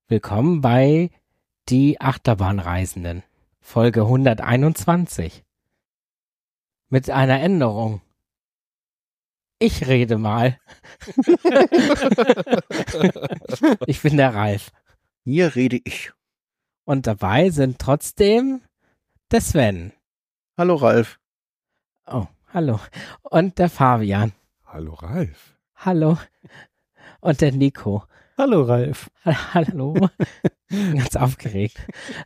Willkommen bei Die Achterbahnreisenden, Folge 121. Mit einer Änderung. Ich rede mal. Ich bin der Ralf. Hier rede ich. Und dabei sind trotzdem der Sven. Hallo Ralf. Oh, hallo. Und der Fabian. Hallo Ralf. Hallo. Und der Nico. Hallo Ralf. Hallo. Ganz aufgeregt.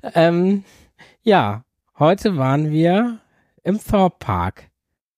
Ja, heute waren wir im Thorpe Park.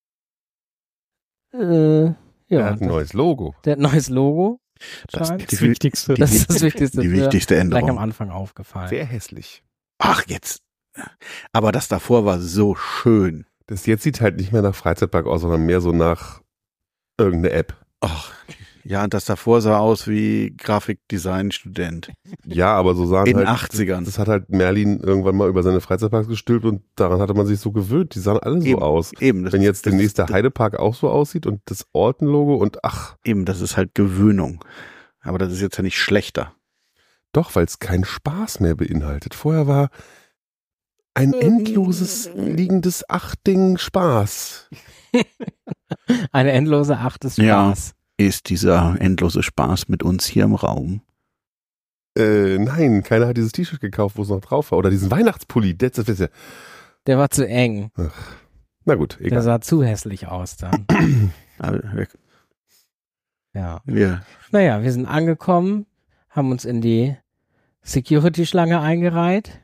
Er hat ein neues Logo. Der hat ein neues Logo. Das scheint. Das Wichtigste. Das ist das Wichtigste. Die wichtigste Gleich am Änderung. Anfang aufgefallen. Sehr hässlich. Ach, jetzt. Aber das davor war so schön. Das jetzt sieht halt nicht mehr nach Freizeitpark aus, sondern mehr so nach irgendeine App. Ach, ja, und das davor sah aus wie Grafikdesign-Student. Ja, aber so sahen In den halt, 80ern. das hat halt Merlin irgendwann mal über seine Freizeitparks gestülpt und daran hatte man sich so gewöhnt. Die sahen alle so Eben, aus. Eben, das Wenn jetzt das demnächst der ist- Heidepark auch so aussieht und das Orten-Logo und ach, Eben, das ist halt Gewöhnung. Aber das ist jetzt ja nicht schlechter. doch, weil es keinen Spaß mehr beinhaltet. Vorher war ein endloses, liegendes Achtding Spaß. Eine endlose Acht des Ja. Spaß. Ist dieser endlose Spaß mit uns hier im Raum? Nein, keiner hat dieses T-Shirt gekauft, wo es noch drauf war. Oder diesen Weihnachtspulli. Das ist ja, Der war zu eng. na gut, Der egal. sah zu hässlich aus dann. Aber Ja. wir Naja, wir sind angekommen, haben uns in die Security-Schlange eingereiht.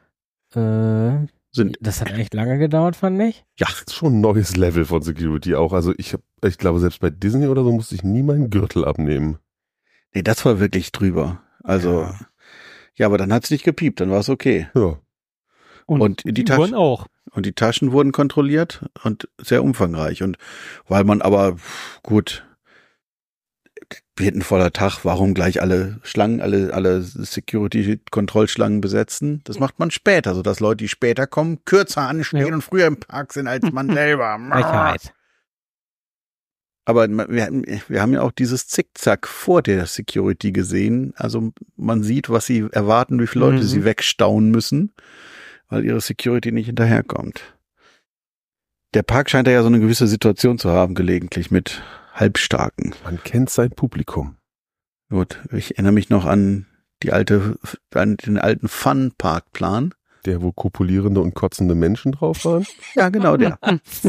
sind, Das hat echt lange gedauert, fand ich. ja, Das ist schon ein neues Level von Security auch. Also ich glaube, selbst bei Disney oder so musste ich nie meinen Gürtel abnehmen. nee, das war wirklich drüber. Also, ja, aber dann hat's nicht gepiept, dann war es okay. Ja. Und die Uhren auch. Und die Taschen wurden kontrolliert und sehr umfangreich. Und weil man aber, gut, wir hätten voller Tag, warum gleich alle Schlangen, alle Security-Kontrollschlangen besetzen? Das macht man später, sodass Leute, die später kommen, kürzer anstehen Ja. und früher im Park sind als man selber. Frechheit. Aber wir haben ja auch dieses Zickzack vor der Security gesehen. Also man sieht, was sie erwarten, wie viele Leute Mhm. sie wegstauen müssen, weil ihre Security nicht hinterherkommt. Der Park scheint ja so eine gewisse Situation zu haben, gelegentlich mit Halbstarken. Man kennt sein Publikum. Gut, ich erinnere mich noch an den alten Fun-Park-Plan. Der, wo kopulierende und kotzende Menschen drauf waren. Ja, genau der.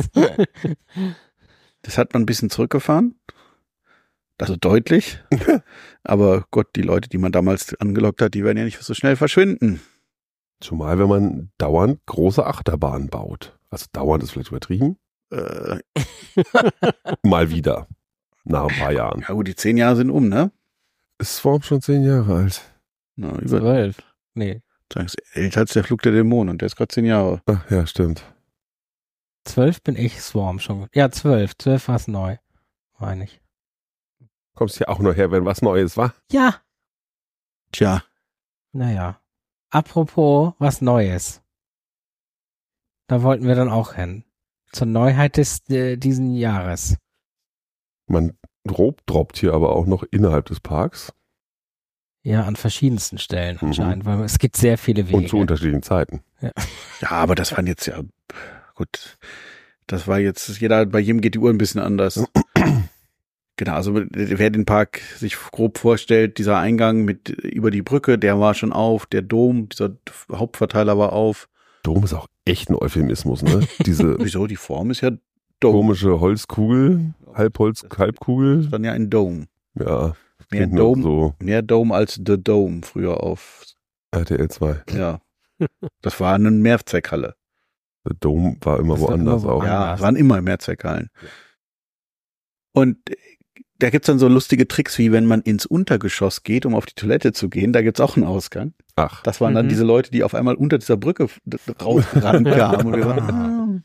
Das hat man ein bisschen zurückgefahren. Also deutlich. Aber Gott, die Leute, die man damals angelockt hat, die werden ja nicht so schnell verschwinden. Zumal, wenn man dauernd große Achterbahnen baut. Also dauernd ist vielleicht übertrieben. Äh, Mal wieder. Nach ein paar Jahren. ja gut, die 10 Jahre sind ne? Ist Swarm schon 10 Jahre alt? Na, über 12. Nee, älter als der Flug der Dämonen und der ist gerade 10 Jahre. Ach ja, stimmt. 12 bin ich Swarm schon. Ja, 12. 12 war es neu. Meine ich. Kommst ja auch noch her, wenn was Neues war. Ja. Tja, Naja. Apropos was Neues. Da wollten wir dann auch hin. Zur Neuheit diesen Jahres. Man droppt hier aber auch noch innerhalb des Parks Ja, an verschiedensten Stellen anscheinend, weil es gibt sehr viele Wege. und zu unterschiedlichen Zeiten. ja, aber das waren jetzt ja, gut, das war jetzt, bei jedem geht die Uhr ein bisschen anders. Genau, also wer den Park sich grob vorstellt, dieser Eingang über die Brücke, der war schon auf, der Dom, dieser Hauptverteiler war auf. Dom ist auch echt ein Euphemismus, ne? Diese Wieso? Die Form ist ja Dome. komische Holzkugel, Halbkugel. Dann ja ein Dome. Ja, Mehr klingt nur Dome, so mehr Dome als The Dome früher auf, RTL 2. ja. Das war eine Mehrzweckhalle. Der Dom war immer Das war woanders immer auch. woanders. Ja, es waren immer Mehrzweckhallen. Und da gibt's dann so lustige Tricks, wie wenn man ins Untergeschoss geht, um auf die Toilette zu gehen, da gibt's auch einen Ausgang. Ach, Das waren dann Mhm. diese Leute, die auf einmal unter dieser Brücke rausgerannt kamen. Und wir sagen,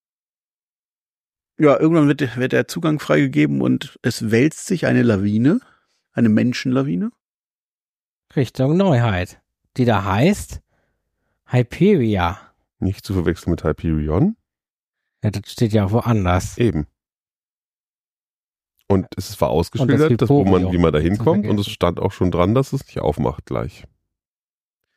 ja, irgendwann wird der Zugang freigegeben und es wälzt sich eine Lawine, eine Menschenlawine. Richtung Neuheit. Die da heißt Hyperia. nicht zu verwechseln mit Hyperion. Ja, das steht ja woanders. Eben. Und es war Und ausgeschildert, das wo Hyperion. wie man da Zu hinkommt. Und vergessen. es stand auch schon dran, dass es nicht aufmacht gleich.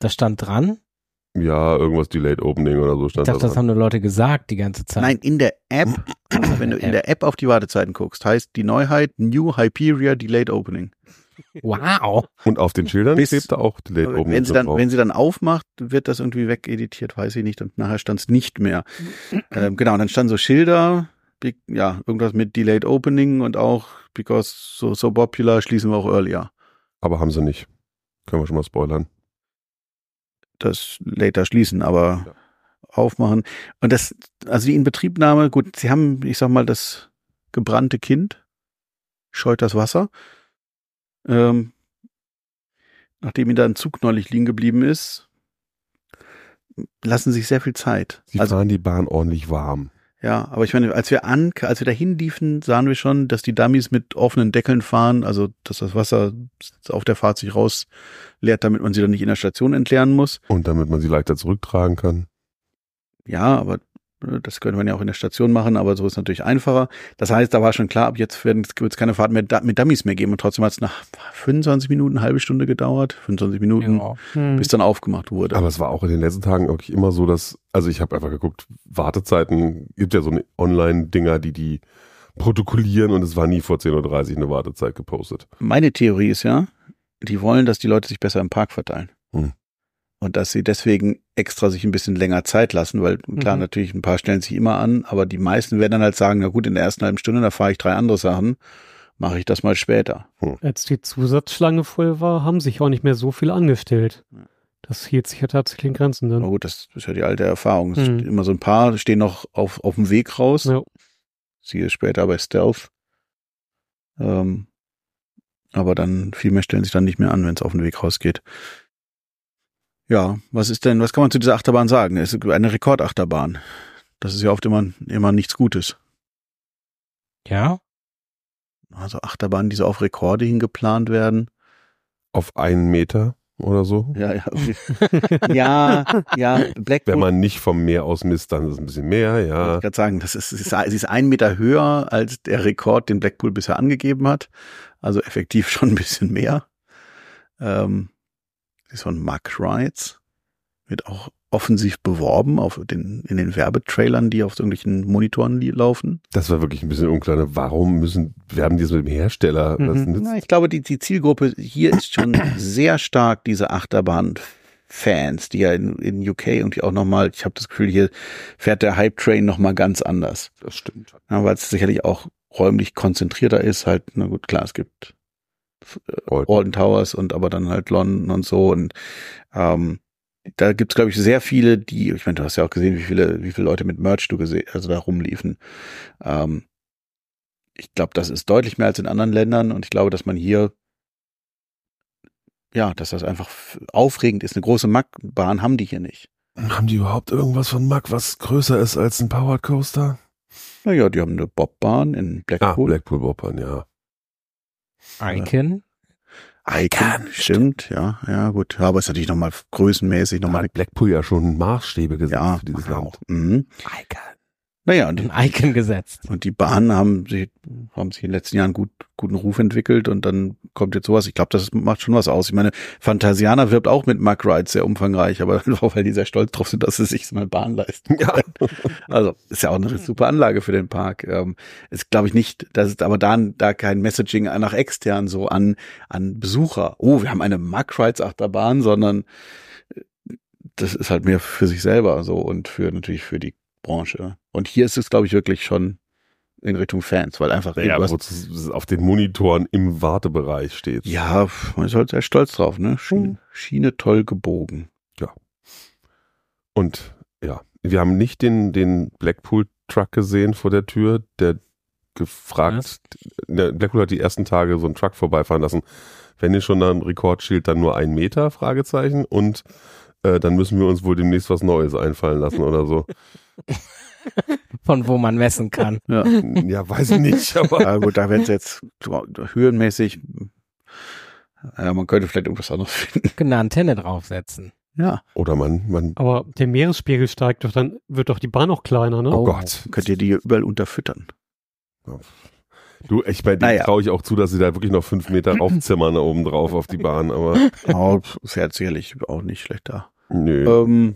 Das stand dran? Ja, irgendwas Delayed Opening oder so Ich stand dachte, da das dran. haben nur Leute gesagt die ganze Zeit. Nein, in der App, wenn du in der App auf die Wartezeiten guckst, heißt die Neuheit New Hyperia Delayed Opening. Wow. Und auf den Schildern Bis- klebt da auch Delayed Opening drauf. Wenn sie dann aufmacht, wird das irgendwie wegeditiert, weiß ich nicht. Und nachher stand es nicht mehr. Genau, und dann standen so Schilder, irgendwas mit Delayed Opening und auch because so popular schließen wir auch earlier. Aber haben sie nicht. Können wir schon mal spoilern. Das later schließen, aber Ja. aufmachen. Und das, also die Inbetriebnahme, gut, sie haben, ich sag mal, das gebrannte Kind scheut das Wasser. Nachdem ihnen da ein Zug neulich liegen geblieben ist, lassen sich sehr viel Zeit. Sie Also, fahren die Bahn ordentlich warm. ja, aber ich meine, als wir dahin liefen, sahen wir schon, dass die Dummies mit offenen Deckeln fahren, also dass das Wasser auf der Fahrt sich rausleert, damit man sie dann nicht in der Station entleeren muss. Und damit man sie leichter zurücktragen kann. Ja, aber das könnte man ja auch in der Station machen, aber so ist es natürlich einfacher. Das heißt, da war schon klar, ab jetzt wird es keine Fahrt mehr mit Dummies mehr geben. Und trotzdem hat es nach 25 Minuten, eine halbe Stunde gedauert, 25 Minuten, Ja. bis dann aufgemacht wurde. Aber es war auch in den letzten Tagen wirklich immer so, dass, also ich habe einfach geguckt, Wartezeiten, gibt ja so eine Online-Dinger, die protokollieren und es war nie vor 10:30 Uhr eine Wartezeit gepostet. Meine Theorie ist ja, die wollen, dass die Leute sich besser im Park verteilen. Hm. Und dass sie deswegen extra sich ein bisschen länger Zeit lassen, weil klar, natürlich ein paar stellen sich immer an, aber die meisten werden dann halt sagen, na gut, in der ersten halben Stunde, da fahre ich 3 andere Sachen, mache ich das mal später. Als die Zusatzschlange voll war, haben sich auch nicht mehr so viel angestellt. Ja. Das hielt sich ja tatsächlich in Grenzen Na dann. gut, das ist ja die alte Erfahrung. Es Mhm. steht immer so ein paar stehen noch auf dem Weg raus. Ja. Siehe später bei Stealth. Aber dann viel mehr stellen sich dann nicht mehr an, wenn es auf den Weg rausgeht. Ja, was kann man zu dieser Achterbahn sagen? Es ist eine Rekordachterbahn. Das ist ja oft immer nichts Gutes. Ja? Also Achterbahnen, die so auf Rekorde hingeplant werden. Auf 1 Meter oder so. Ja. Blackpool. Wenn man nicht vom Meer aus misst, dann ist es ein bisschen mehr, Ich ja. wollte gerade sagen, sie ist 1 Meter höher als der Rekord, den Blackpool bisher angegeben hat. Also effektiv schon ein bisschen mehr. Sie ist von Mark Rides. Wird auch offensiv beworben in den Werbetrailern, die auf irgendwelchen Monitoren laufen. Das war wirklich ein bisschen unklar. Warum werben die es mit dem Hersteller? Mhm. Das nützt- Na, ich glaube, die Zielgruppe hier ist schon sehr stark diese Achterbahn-Fans, die ja in UK irgendwie auch nochmal, ich habe das Gefühl, hier fährt der Hype-Train nochmal ganz anders. Das stimmt. Ja, weil es sicherlich auch räumlich konzentrierter ist, halt, na gut, klar, es gibt Alton Towers aber dann halt London und so und da gibt's, glaube ich, sehr viele, ich meine, du hast ja auch gesehen, wie viele Leute mit Merch da rumliefen. Ich glaube, das ist deutlich mehr als in anderen Ländern und ich glaube, dass man hier, ja, dass das einfach aufregend ist. Eine große Mack-Bahn haben die hier nicht. Haben die überhaupt irgendwas von Mack, was größer ist als ein Powered Coaster? Naja, die haben eine Bobbahn in Blackpool. Blackpool Bobbahn, ja. Icon? Icon, stimmt, ja, gut. Aber es ist natürlich nochmal größenmäßig Da nochmal hat Blackpool ja schon Maßstäbe gesetzt für dieses Land. Mhm. Icon. Naja, und Ein Icon gesetzt. die Bahnen haben sich in den letzten Jahren guten Ruf entwickelt und dann kommt jetzt sowas. Ich glaube, das macht schon was aus. Ich meine, Phantasiana wirbt auch mit Mack Rides sehr umfangreich, aber auch weil die sehr stolz drauf sind, dass sie sich mal Bahn leisten. Ja. Also ist ja auch eine super Anlage für den Park. Ist, glaube ich, nicht, dass es aber da kein Messaging nach extern so an Besucher. Oh, wir haben eine Mack Rides Achterbahn, sondern das ist halt mehr für sich selber so und natürlich für die Branche. Und hier ist es, glaube ich, wirklich schon in Richtung Fans, weil einfach Ja, wo es auf den Monitoren im Wartebereich steht. ja, man ist halt sehr stolz drauf, ne? Schiene toll gebogen. Und ja, wir haben nicht den Blackpool-Truck gesehen vor der Tür, der gefragt, Blackpool hat die ersten Tage so einen Truck vorbeifahren lassen. Wenn ihr schon da ein Rekordschild, dann nur 1 Meter, Fragezeichen, und dann müssen wir uns wohl demnächst was Neues einfallen lassen oder so. Von wo man messen kann. Ja, Ja, weiß ich nicht, aber ja gut, da wird es jetzt höhenmäßig, man könnte vielleicht irgendwas anderes finden. Eine Antenne draufsetzen. Ja, oder man Aber der Meeresspiegel steigt doch, dann wird doch die Bahn auch kleiner, ne? oh Gott. könnt ihr die überall unterfüttern. Du, bei denen traue ich auch zu, dass sie da wirklich noch 5 Meter raufzimmern da oben drauf auf die Bahn, aber. Fährt sicherlich auch nicht schlecht da. Nö.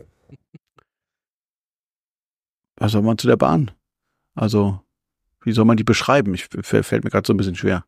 Was soll man zu der Bahn? Also, wie soll man die beschreiben? Fällt mir gerade so ein bisschen schwer.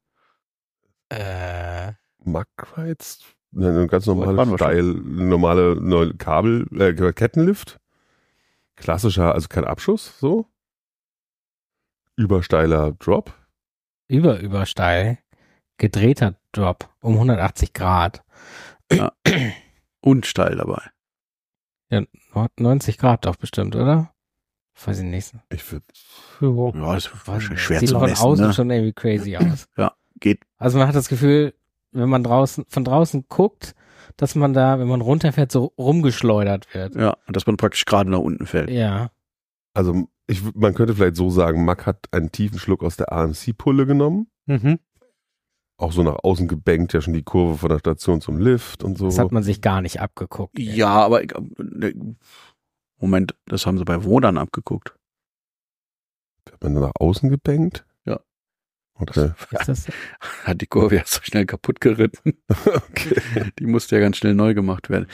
Mack war jetzt eine ganz normale Kettenlift. Klassischer, also kein Abschuss, so. Übersteiler Drop. Übersteil. Gedrehter Drop um 180 Grad. Ja. Und steil dabei. Ja, 90 Grad doch bestimmt, oder? Weiß ich nicht. Ich würde. Ja, ist schwer sieht zu von messen. außen Ne? schon irgendwie crazy aus. Ja, geht. Also man hat das Gefühl, wenn man von draußen guckt, dass man da, wenn man runterfährt, so rumgeschleudert wird. Ja, und dass man praktisch gerade nach unten fällt. Ja. Also man könnte vielleicht so sagen, Mack hat einen tiefen Schluck aus der AMC-Pulle genommen. Mhm. Auch so nach außen gebankt, ja schon die Kurve von der Station zum Lift und so. Das hat man sich gar nicht abgeguckt. Ja, aber Moment, das haben sie bei Wodan abgeguckt. Hat man da nach außen gebankt? Ja. Okay. Ist das so? Hat die Kurve ja so schnell kaputt geritten. Okay. Die musste ja ganz schnell neu gemacht werden.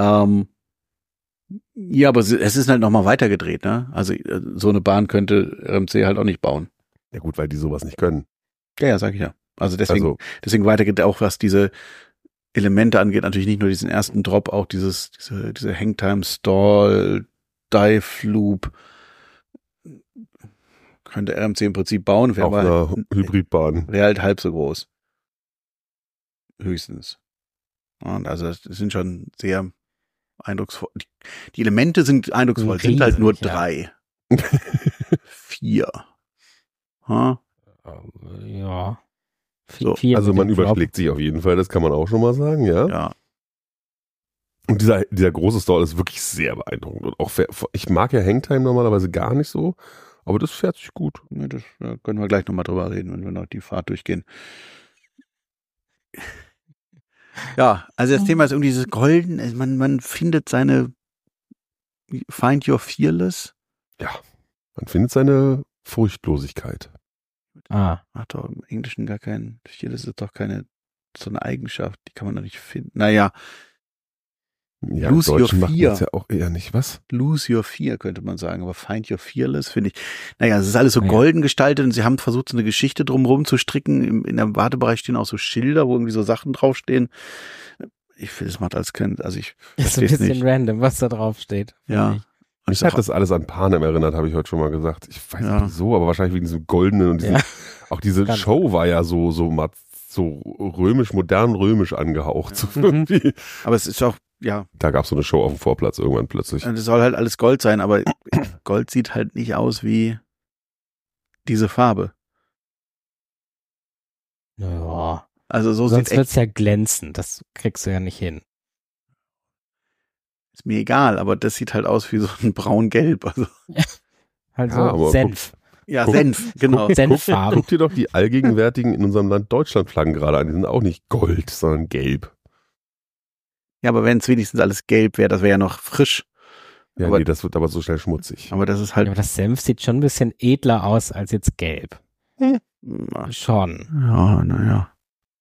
Ja, aber es ist halt nochmal weitergedreht, ne? Also so eine Bahn könnte RMC halt auch nicht bauen. Ja gut, weil die sowas nicht können. Ja, sag ich ja. Also deswegen weitergeht auch, was diese Elemente angeht, natürlich nicht nur diesen ersten Drop, auch diese Hangtime, Stall, Dive Loop. Könnte RMC im Prinzip bauen, Auf einer Hybridbahn. Wäre halt halb so groß. Höchstens. Und also das sind schon sehr eindrucksvoll. Die Elemente sind eindrucksvoll, Riesig, sind halt nur ja. 3. 4. Ha? Ja. So, Also man überschlägt sich auf jeden Fall, das kann man auch schon mal sagen, ja. Ja. Und dieser große Stall ist wirklich sehr beeindruckend. Und auch ich mag ja Hangtime normalerweise gar nicht so, aber das fährt sich gut. Ne, da können wir gleich nochmal drüber reden, wenn wir noch die Fahrt durchgehen. Ja, also das Thema ist irgendwie dieses Golden, also man findet seine Find Your Fearless. Ja, man findet seine Furchtlosigkeit. Ah. Hat doch im Englischen gar kein, Fearless ist doch keine, so eine Eigenschaft, die kann man doch nicht finden. Naja. Ja, Lose im Deutschen your macht fear. man es ja auch eher nicht, was? Lose Your Fear könnte man sagen, aber Find Your Fearless finde ich, naja, es ist alles so golden gestaltet und sie haben versucht, so eine Geschichte drumherum zu stricken. In der Wartebereich stehen auch so Schilder, wo irgendwie so Sachen draufstehen. Ich finde, das macht alles keinen, also ich Ist ein verstehe es bisschen nicht. random, was da drauf steht. Ja. Und Mich hat das alles an Panem erinnert, habe ich heute schon mal gesagt. Ich weiß Ja. nicht wieso, aber wahrscheinlich wegen diesem goldenen und auch diese Kann Show war ja so römisch, modern römisch angehaucht. So irgendwie. aber es ist auch, ja, Da gab es so eine Show auf dem Vorplatz irgendwann plötzlich. es soll halt alles Gold sein, aber Gold sieht halt nicht aus wie diese Farbe. Ja. Also so Sonst sieht wird's ja glänzen. Das kriegst du ja nicht hin. ist mir egal, aber das sieht halt aus wie so ein braun-gelb. Also, Also Ja, aber Senf. ja, Guck- Senf, genau. Senffarben. Guck dir doch die allgegenwärtigen in unserem Land Deutschland-Flaggen gerade an. Die sind auch nicht gold, sondern gelb. Ja, aber wenn es wenigstens alles gelb wäre, das wäre ja noch frisch. Ja, Aber- nee, das wird aber so schnell schmutzig. Aber das ist Ja, halt, aber das Senf sieht schon ein bisschen edler aus als jetzt gelb. na, Schon. ja, naja.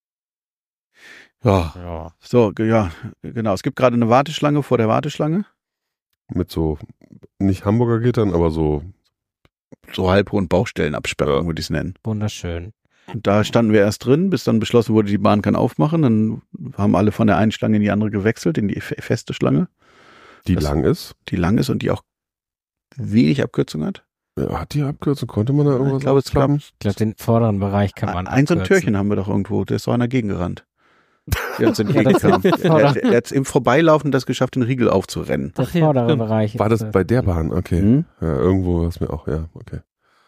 Ja, Ja. so, ja, genau. Es gibt gerade eine Warteschlange vor der Warteschlange. Mit so, nicht Hamburger Gittern, aber so, So halbhohen Baustellenabsperrungen, Ja. würde ich es nennen. Wunderschön. Und da standen wir erst drin, bis dann beschlossen wurde, die Bahn kann aufmachen. Dann haben alle von der einen Schlange in die andere gewechselt, in die feste Schlange, die Das- lang ist. die lang ist und die auch wenig Abkürzung hat. Ja, hat die Abkürzung? Konnte man da irgendwas Ich glaube, es aufklappen? Ich glaube, den vorderen Bereich kann man Ein so ein abkürzen. Türchen haben wir doch irgendwo, der ist doch einer gegengerannt. Der uns Ja, das entgegenkam. ist- Der hat im Vorbeilaufen das geschafft, den Riegel aufzurennen. Der Ach ja, vordere stimmt. Bereich. War ist, das bei der Bahn? Okay. Hm? Ja, irgendwo war es mir auch, ja, okay.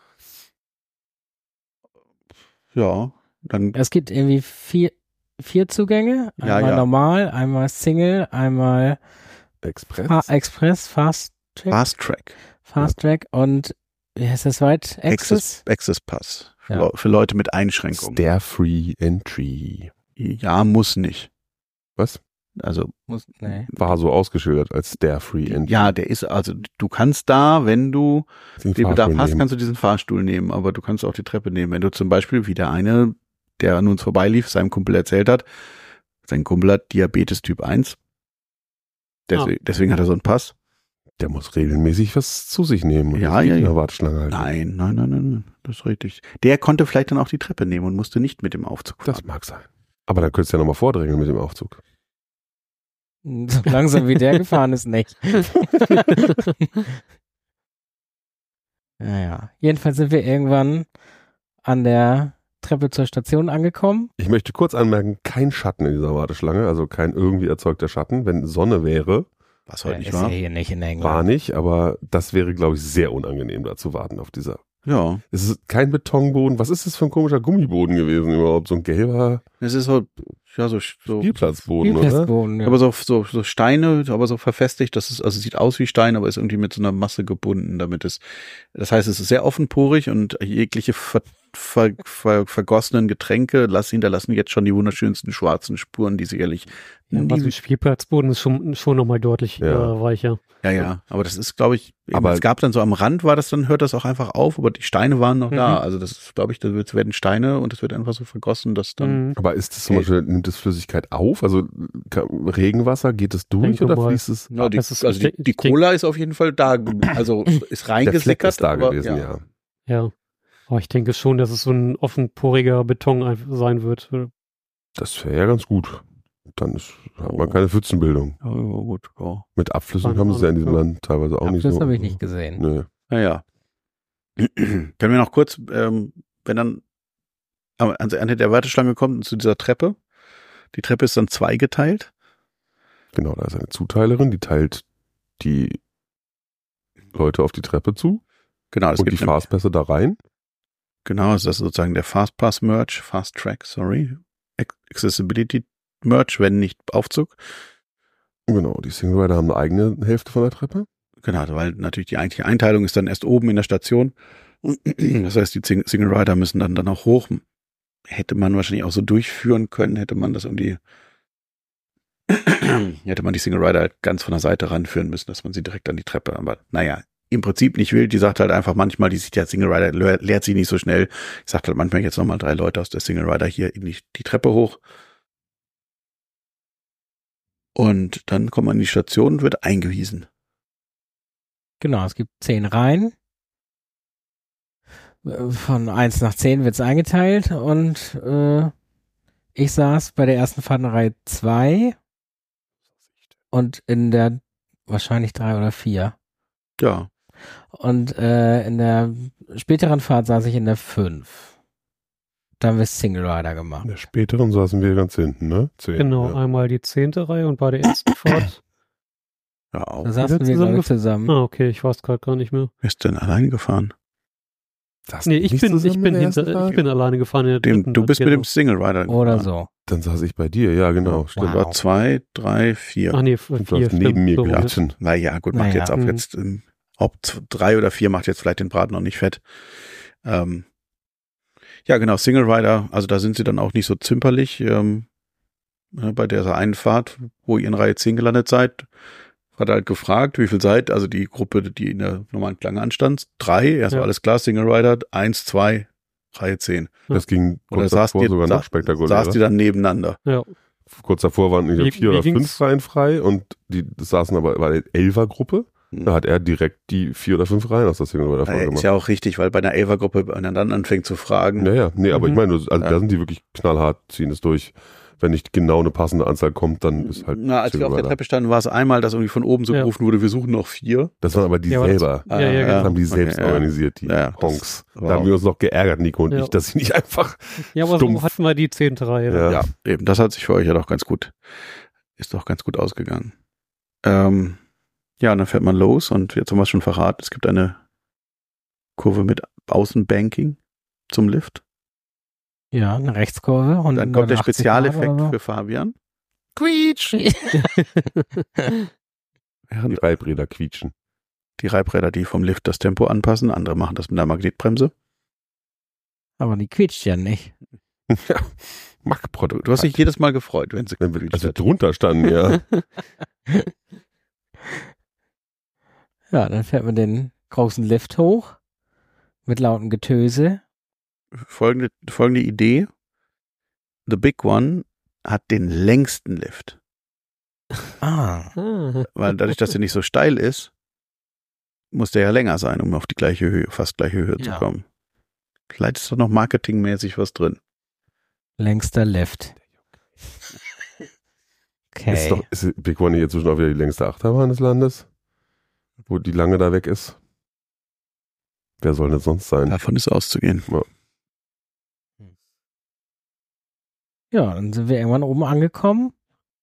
Ja, dann Es gibt irgendwie vier Zugänge. Ja, Einmal ja. normal, einmal Single, einmal Express? Express, Fast Track und wie heißt das weit? Access Pass für, Ja. für Leute mit Einschränkungen. Stair-Free Entry. Ja, muss nicht. Was? Also Nee. War so ausgeschildert als Stair-Free Entry. ja, der ist, also du kannst da, wenn du Den den Bedarf Fahrstuhl hast, nehmen. kannst du diesen Fahrstuhl nehmen, aber du kannst auch die Treppe nehmen. Wenn du zum Beispiel, wie der eine, der an uns vorbeilief, seinem Kumpel erzählt hat, sein Kumpel hat Diabetes Typ 1. Deswegen hat er so einen Pass. Der muss regelmäßig was zu sich nehmen. Und Ja, das geht ja, in ja. der Warteschlange halt. Nein, das ist richtig. Der konnte vielleicht dann auch die Treppe nehmen und musste nicht mit dem Aufzug fahren. Das mag sein. Aber dann könntest du ja nochmal vordrängeln mit dem Aufzug. So langsam wie der gefahren ist, nicht. Naja, jedenfalls sind wir irgendwann an der Treppe zur Station angekommen. Ich möchte kurz anmerken, kein Schatten in dieser Warteschlange, also kein irgendwie erzeugter Schatten. Wenn Sonne wäre, Was heute nicht ist ja war. hier nicht in England. war nicht, aber das wäre, glaube ich, sehr unangenehm, da zu warten auf dieser. Ja. Es ist kein Betonboden. Was ist das für ein komischer Gummiboden gewesen überhaupt? So ein gelber Es ist so, ja, so Spielplatzboden, oder? Spielfestboden, ja. aber so Steine, aber so verfestigt, das ist, also sieht aus wie Stein, aber ist irgendwie mit so einer Masse gebunden, das heißt, es ist sehr offenporig und jegliche vergossenen Getränke hinterlassen jetzt schon die wunderschönsten schwarzen Spuren, die sicherlich Ja, also Spielplatzboden ist schon nochmal deutlich Ja. weicher. ja, aber das ist, glaube ich, Aber- es gab dann so am Rand hört das auch einfach auf, aber die Steine waren noch da, also das ist, glaube ich, das werden Steine und es wird einfach so vergossen, dass dann, Mhm. Aber ist das zum Beispiel, nimmt das Flüssigkeit auf? Also Regenwasser, geht es durch Denke oder mal. fließt es? ja, das ist- die ich Cola ist auf jeden Fall da, also ist Der Fleck reingesickert. ist da aber, gewesen, ja. Ja. Aber ich denke schon, dass es so ein offenporiger Beton sein wird. Das wäre ja ganz gut. Dann hat man keine Pfützenbildung. Ja, gut, ja. Mit Abflüssen Keine haben sie es ja in diesem Ahnung. Land teilweise auch nicht Das so. habe ich nicht gesehen. Nee. Naja. Können wir noch kurz, wenn dann an Ende der Warteschlange kommt und zu dieser Treppe, die Treppe ist dann zweigeteilt. Genau, da ist eine Zuteilerin, die teilt die Leute auf die Treppe zu Genau, es und die gibt Fastpässe da rein. genau, das ist sozusagen der Fastpass Merch, Fast Track, Accessibility Merch, wenn nicht Aufzug. Genau, die Single Rider haben eine eigene Hälfte von der Treppe. Genau, weil natürlich die eigentliche Einteilung ist dann erst oben in der Station. Das heißt, die Single Rider müssen dann auch hoch. Hätte man wahrscheinlich auch so durchführen können, hätte man das die Single Rider halt ganz von der Seite ranführen müssen, dass man sie direkt an die Treppe, aber naja, im Prinzip nicht wild. Die sagt halt einfach manchmal, die sieht ja Single Rider, leert sich nicht so schnell. Ich sagt halt manchmal jetzt nochmal 3 Leute aus der Single Rider hier in die Treppe hoch. Und dann kommt man in die Station und wird eingewiesen. Genau, es gibt 10 Reihen. Von 1 nach 10 wird's eingeteilt und ich saß bei der ersten Fahrt in Reihe 2 und in der wahrscheinlich 3 oder 4. Ja, Und in der späteren Fahrt saß ich in der 5. Da haben wir Single Rider gemacht. In der späteren saßen wir ganz hinten, ne? 10, Genau, ja. einmal die 10. Reihe und bei der ersten Fahrt. ja auch. Da saßen wir, glaube ich, zusammen. Ah, okay, ich weiß gerade gar nicht mehr. Wer ist denn alleine gefahren? Saßen Nee, wir ich nicht bin zusammen in der ersten ich Fahrt? bin alleine gefahren in der dritten. Du bist mit dem Genau. Single Rider Oder gefahren. so. Dann saß ich bei dir, ja genau. Ja, Stimmt. Wow. War 2, 3, 4. Ach nee, Und 4, du hast neben mir gelitten. Naja, gut, macht Naja. jetzt ab jetzt, ob 3 oder 4 macht jetzt vielleicht den Braten noch nicht fett. Ja, genau, Single Rider, also da sind sie dann auch nicht so zimperlich. Bei dieser einen Fahrt, wo ihr in Reihe 10 gelandet seid, hat er halt gefragt, wie viel seid, also die Gruppe, die in der normalen Schlange anstand, 3, erstmal Ja. alles klar, Single Rider, 1, 2, Reihe 10. Das ging Oder kurz saß davor sogar noch saß spektakulärer. die dann nebeneinander. Ja. Kurz davor waren Wie- 4 oder wie 5 ging's? Reihen frei und die saßen aber bei der 11er-Gruppe. Da hat er direkt die 4 oder 5 Reihen aus der Single Rider Ist vorgemacht. ja auch richtig, weil bei einer 11er-Gruppe, wenn er dann anfängt zu fragen, Ja, nee, aber ich meine, also Ja. da sind die wirklich knallhart, ziehen es durch. Wenn nicht genau eine passende Anzahl kommt, dann ist halt. na, als wir Single auf der Rider. Treppe standen, war es einmal, dass irgendwie von oben so Ja. gerufen wurde, wir suchen noch 4. Das waren aber die Ja, aber das- selber. Ja, ja, Das genau. haben die selbst Okay, ja. organisiert, die Ja, Honks. das- Da haben wir uns noch geärgert, Nico und Ja. ich, dass sie nicht einfach. Ja, aber Stumpf. so hatten wir die 10. Reihe. Ja. Ja, eben, das hat sich für euch ja doch ganz gut, ist doch ganz gut ausgegangen. Ja, und dann fährt man los und jetzt haben wir es schon verraten, es gibt eine Kurve mit Außenbanking zum Lift. Ja, eine Rechtskurve. Und Dann kommt der 180 Spezialeffekt Grad oder für Fabian. Quietsch! Die Während Reibräder quietschen. die Reibräder, die vom Lift das Tempo anpassen, andere machen das mit einer Magnetbremse. Aber die quietscht ja nicht. Ja, Mack-Produkt. Du hast dich jedes Mal gefreut, wenn sie Wenn wir gekühlt also hat. drunter standen, ja. Ja, dann fährt man den großen Lift hoch mit lautem Getöse. Folgende Idee. The Big One hat den längsten Lift. Ah, Weil dadurch, dass er nicht so steil ist, muss der ja länger sein, um auf die gleiche Höhe, fast gleiche Höhe zu Ja. kommen. Vielleicht ist da noch marketingmäßig was drin. längster Lift. Okay. Ist Big One hier inzwischen auch wieder die längste Achterbahn des Landes? Wo die lange da weg ist? Wer soll denn sonst sein? Davon ist auszugehen. Ja, dann sind wir irgendwann oben angekommen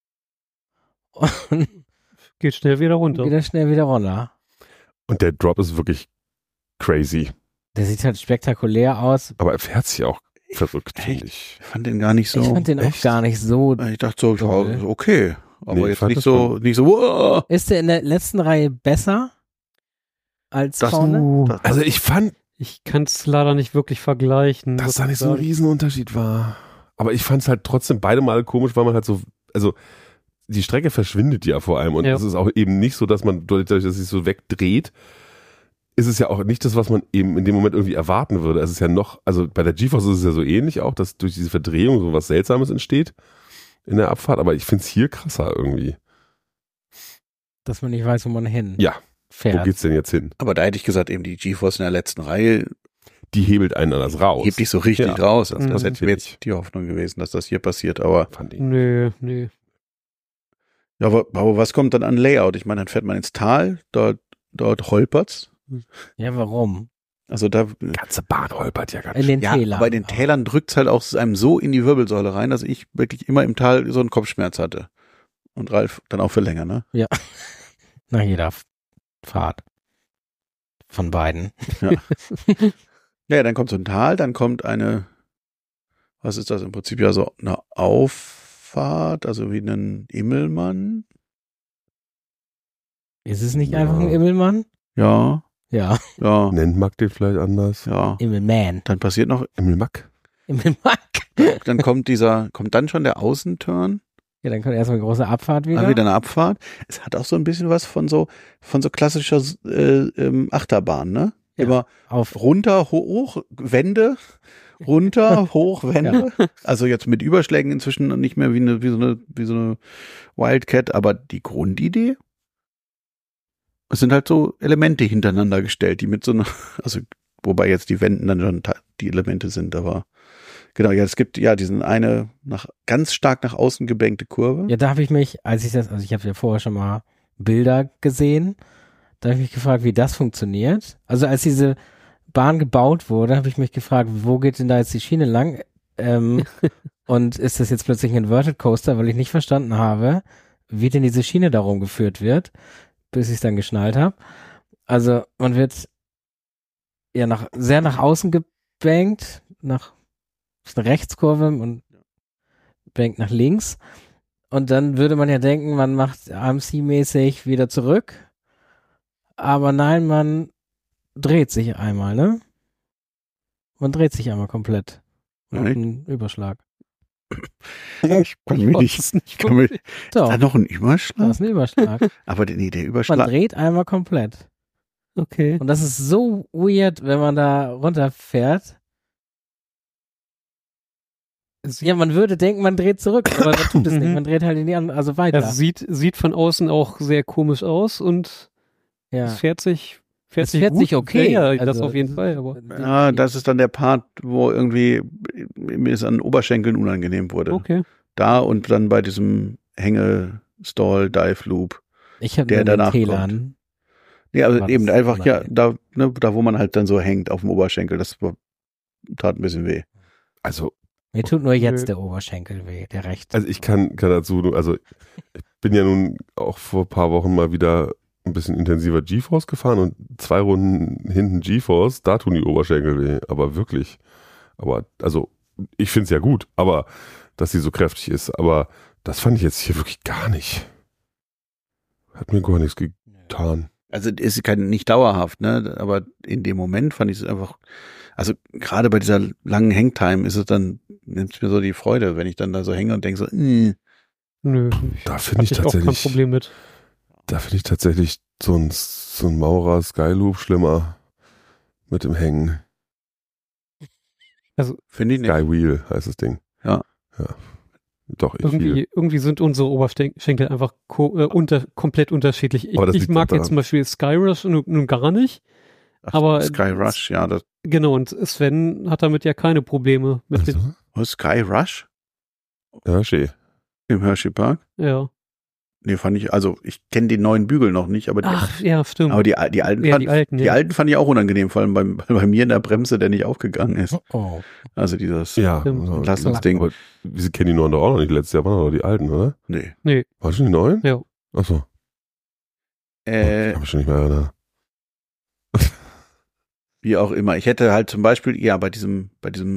und Geht schnell wieder runter. wieder schnell wieder runter. Und der Drop ist wirklich crazy. Der sieht halt spektakulär aus. Aber er fährt sich auch verrückt, Echt? finde ich. Ich fand den gar nicht so. Ich fand den auch echt? gar nicht so. Ich dachte so, Toll. ja, okay. Aber Nee, ich jetzt fand nicht das so, wow. Ist der in der letzten Reihe besser als Das- vorne? Das- Also ich fand, Ich kann es leider nicht wirklich vergleichen. dass muss da ich nicht so ein sagen. Riesenunterschied war. Aber ich fand es halt trotzdem beide Male komisch, weil man halt so, also die Strecke verschwindet ja vor allem und Ja. es ist auch eben nicht so, dass man dadurch, dass es sich so wegdreht, ist es ja auch nicht das, was man eben in dem Moment irgendwie erwarten würde. Es ist ja noch, also bei der GeForce ist es ja so ähnlich auch, dass durch diese Verdrehung so was Seltsames entsteht in der Abfahrt, aber ich finde es hier krasser irgendwie. Dass man nicht weiß, wo man hin Ja, Wo fährt. geht's denn jetzt hin? Aber da hätte ich gesagt, eben die GeForce in der letzten Reihe Die hebelt einen anders raus. hebt dich so richtig Ja. raus. Also das Mhm. hätte jetzt die Hoffnung gewesen, dass das hier passiert. Aber, Fand ich. Nee. ja, aber was kommt dann an Layout? Ich meine, dann fährt man ins Tal, dort holpert's. Ja, warum? Also da, Die ganze Bahn holpert ja ganz In den ja, Tälern. bei den Tälern drückt's halt auch einem so in die Wirbelsäule rein, dass ich wirklich immer im Tal so einen Kopfschmerz hatte. Und Ralf dann auch für länger, ne? Nach jeder Fahrt. Von beiden. Ja, dann kommt so ein Tal, dann kommt was ist das im Prinzip? Ja, so eine Auffahrt, also wie ein Immelmann. Ist es nicht Ja. einfach ein Immelmann? Ja, Ja, ja, Nennt Mack den vielleicht anders? ja. Immelman. Dann passiert noch, Mack? Immelmann. dann kommt dann schon der Außenturn, Ja, dann kommt erstmal eine große Abfahrt wieder. wieder eine Abfahrt. Es hat auch so ein bisschen was von so klassischer Achterbahn, ne? Ja. Immer Auf runter, hoch, Wände, runter, hoch, Wände. Also jetzt mit Überschlägen inzwischen nicht mehr wie so eine Wildcat, aber die Grundidee, es sind halt so Elemente hintereinander gestellt, die mit so einer, also wobei jetzt die Wänden dann schon die Elemente sind, aber genau, ja, es gibt ja diesen ganz stark nach außen gebänkte Kurve. Ja, da habe ich mich, also ich habe ja vorher schon mal Bilder gesehen, da habe ich mich gefragt, wie das funktioniert. Also als diese Bahn gebaut wurde, habe ich mich gefragt, wo geht denn da jetzt die Schiene lang? Und ist das jetzt plötzlich ein Inverted Coaster, weil ich nicht verstanden habe, wie denn diese Schiene da rumgeführt wird, bis ich es dann geschnallt habe. Also man wird ja sehr nach außen gebankt, ist eine Rechtskurve und bankt nach links. Und dann würde man ja denken, man macht AMC-mäßig wieder zurück. Aber nein, man dreht sich einmal, ne? Man dreht sich einmal komplett. Und Echt? einen Überschlag. Ich kann mir nicht, Doch, da noch ein da Überschlag? ist ein Überschlag. Aber der Man Überschlag, dreht einmal komplett. Okay. Und das ist so weird, wenn man da runterfährt. Ja, man würde denken, man dreht zurück, aber man tut es nicht. Man dreht halt in die andere, also weiter. Das sieht von außen auch sehr komisch aus und Ja. es fährt sich Es fährt gut. sich okay. Ja, das Also, auf jeden Fall. Aber ja, das ist dann der Part, wo irgendwie mir es an Oberschenkeln unangenehm wurde. okay. Da und dann bei diesem Hänge-Stall-Dive-Loop. Ich habe der nur den danach Tälern. Nee, also War eben das einfach, ja, unangenehm. da wo man halt dann so hängt auf dem Oberschenkel, tat ein bisschen weh. Also Mir tut nur jetzt Nö. der Oberschenkel weh, der rechte. Also ich kann dazu, also ich bin ja nun auch vor ein paar Wochen mal wieder ein bisschen intensiver GeForce gefahren und 2 Runden hinten GeForce, da tun die Oberschenkel weh, aber wirklich. Aber, also ich finde es ja gut, aber dass sie so kräftig ist, aber das fand ich jetzt hier wirklich gar nicht. Hat mir gar nichts getan. Also ist nicht dauerhaft, ne? Aber in dem Moment fand ich es einfach, also gerade bei dieser langen Hangtime ist es dann, nimmt es mir so die Freude, wenn ich dann da so hänge und denke so, Nö, Da finde ich auch kein tatsächlich, Problem mit. da finde ich tatsächlich so ein Maurer Skyloop schlimmer mit dem Hängen. Also finde ich nicht. Skywheel heißt das Ding. Ja. Doch, ich viel. irgendwie sind unsere Oberschenkel einfach komplett unterschiedlich. Aber das Ich liegt mag daran. jetzt zum Beispiel Skyrush nun gar nicht. Ach, Aber Sky Rush, ja, das Genau, und Sven hat damit ja keine Probleme. Mit den, Also? Sky Rush Ja, schön. im Hershey Park. ja. Nee, fand ich, also ich kenne den neuen Bügel noch nicht, aber Ach, ja, stimmt. aber die alten, Ja, die alten, die ja. alten fand ich auch unangenehm, vor allem bei mir in der Bremse, der nicht aufgegangen ist. Oh. Also dieses Ja. Entlastungsding. Aber wir kennen die neuen doch auch noch nicht. Letztes Jahr waren doch die alten, oder? Nee. Waren schon die neuen? Ja. Achso. Ich kann mich schon nicht mehr erinnern. Wie auch immer. Ich hätte halt zum Beispiel, ja, bei diesem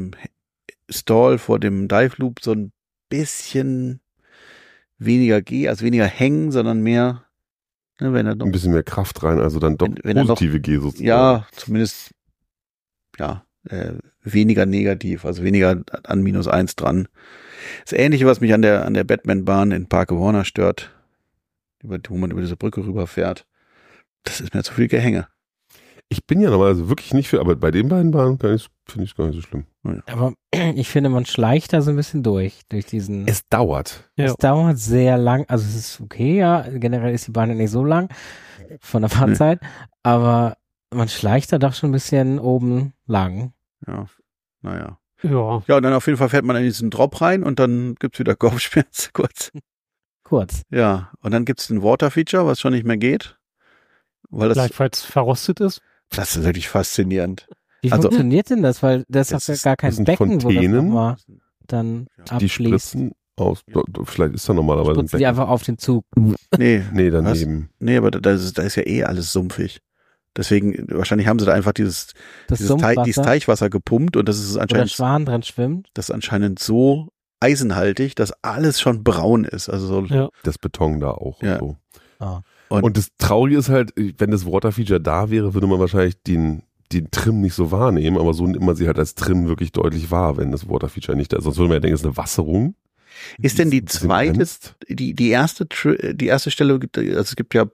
Stall vor dem Dive Loop so ein bisschen weniger also weniger hängen, sondern mehr, ne, wenn er noch, Ein bisschen mehr Kraft rein, also dann doch Wenn er noch- positive G sozusagen. ja, zumindest, ja, weniger negativ, also weniger an -1 dran. Das Ähnliche, was mich an der Batman-Bahn in Parque Warner stört, wo man über diese Brücke rüberfährt. Das ist mir zu viel Gehänge. Ich bin ja normalerweise wirklich nicht für, aber bei den beiden Bahnen finde ich es gar nicht so schlimm. Aber ich finde, man schleicht da so ein bisschen durch diesen. Es dauert. Ja. Es dauert sehr lang, also es ist okay, ja, generell ist die Bahn ja nicht so lang von der Fahrzeit, aber man schleicht da doch schon ein bisschen oben lang. Ja, naja. Ja. Ja, und dann auf jeden Fall fährt man in diesen Drop rein und dann gibt's wieder Kopfschmerzen kurz. Kurz. Ja, und dann gibt's ein Water-Feature, was schon nicht mehr geht. Weil das, Vielleicht, weil es verrostet ist. das ist wirklich faszinierend. Wie Also- funktioniert denn das? Weil das Das ist ist- gar kein das sind Becken, wo das Fontänen. nochmal dann Die abfließt. spritzen aus, vielleicht ist da normalerweise ein Spritzen die Becken. einfach auf den Zug. Nee, Nee, daneben. nee, aber da ist ja eh alles sumpfig. Deswegen, wahrscheinlich haben sie da einfach dieses Das dieses Sumpfwasser, Teichwasser gepumpt und das ist wo der anscheinend, Schwan drin schwimmt. das ist anscheinend so eisenhaltig, dass alles schon braun ist. Also so, Ja. Das Beton da auch. Ja. So. Ah. Und das Traurige ist halt, wenn das Water-Feature da wäre, würde man wahrscheinlich den Trim nicht so wahrnehmen, aber so nimmt man sie halt als Trim wirklich deutlich wahr, wenn das Water-Feature nicht da ist. Sonst würde man ja denken, es ist eine Wasserung. Ist denn die ein bisschen zweite, bremst. die erste Stelle, also es gibt ja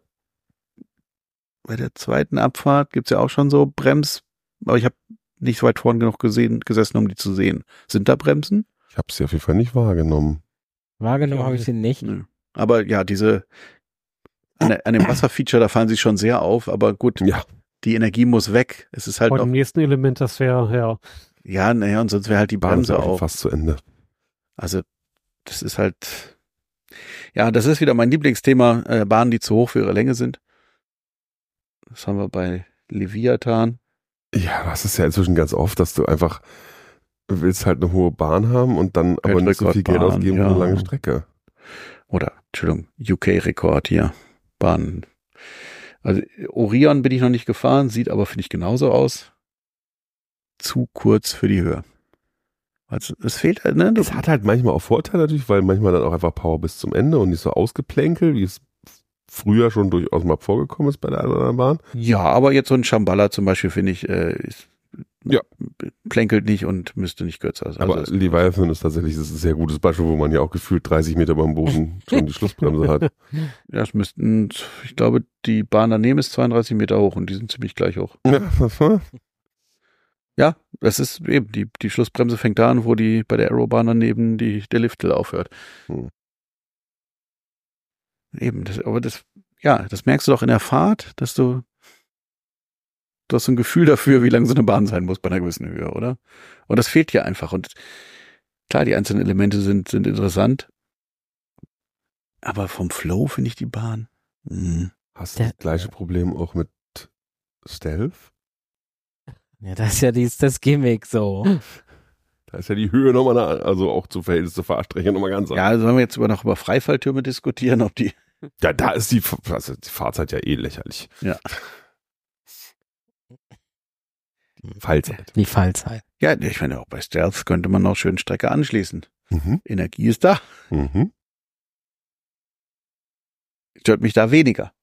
bei der zweiten Abfahrt gibt's ja auch schon so aber ich habe nicht so weit vorn genug gesessen, um die zu sehen. Sind da Bremsen? Ich habe sie auf jeden Fall nicht wahrgenommen. Wahrgenommen habe ich sie nicht. Nö. Aber ja, an dem Wasserfeature, da fallen sie schon sehr auf, aber gut, Ja, die Energie muss weg. Es ist halt Bei noch, dem nächsten Element, das wäre, ja. ja, naja, und sonst wäre halt die Bahn ist Bremse ja auch schon auch. fast zu Ende. Also, das ist halt, ja, das ist wieder mein Lieblingsthema, Bahnen, die zu hoch für ihre Länge sind. Das haben wir bei Leviathan. Ja, das ist ja inzwischen ganz oft, dass du einfach willst halt eine hohe Bahn haben und dann aber nicht so viel Geld Weltrekordbahn, ausgeben für ja. eine lange Strecke. Oder, Entschuldigung, UK-Rekord hier. Bahnen. Also, Orion bin ich noch nicht gefahren, sieht aber, finde ich, genauso aus. Zu kurz für die Höhe. Also, es fehlt halt, ne? Es hat halt manchmal auch Vorteile natürlich, weil manchmal dann auch einfach Power bis zum Ende und nicht so Ausgeplänkel, wie es früher schon durchaus mal vorgekommen ist bei der einen oder anderen Bahn. Ja, aber jetzt so ein Shambhala zum Beispiel, finde ich, Ja. plänkelt nicht und müsste nicht kürzer sein. Aber Also Leviathan ist tatsächlich ein sehr gutes Beispiel, wo man ja auch gefühlt 30 Meter beim Boden schon die Schlussbremse hat. ja, es müssten, ich glaube, die Bahn daneben ist 32 Meter hoch und die sind ziemlich gleich hoch. Ja, das ist eben, die Schlussbremse fängt da an, wo bei der Aerobahn daneben der Lifthill aufhört. Hm. Eben, das merkst du doch in der Fahrt, dass du hast so ein Gefühl dafür, wie lang so eine Bahn sein muss bei einer gewissen Höhe, oder? Und das fehlt hier einfach. Und klar, die einzelnen Elemente sind interessant. Aber vom Flow finde ich die Bahn. Hast du das gleiche Problem auch mit Stealth? Ja, das ist ja das Gimmick so. Da ist ja die Höhe nochmal, also auch zum Verhältnis zur Fahrstrecke nochmal ganz Ja, also wenn wir jetzt noch über Freifalltürme diskutieren, ob die. Ja, da ist die Fahrzeit ja eh lächerlich. Ja. Fallzeit. Die Fallzeit. Ja, ich meine, auch bei Stealth könnte man noch schön Strecke anschließen. Mhm. Energie ist da. Mhm. Stört mich da weniger.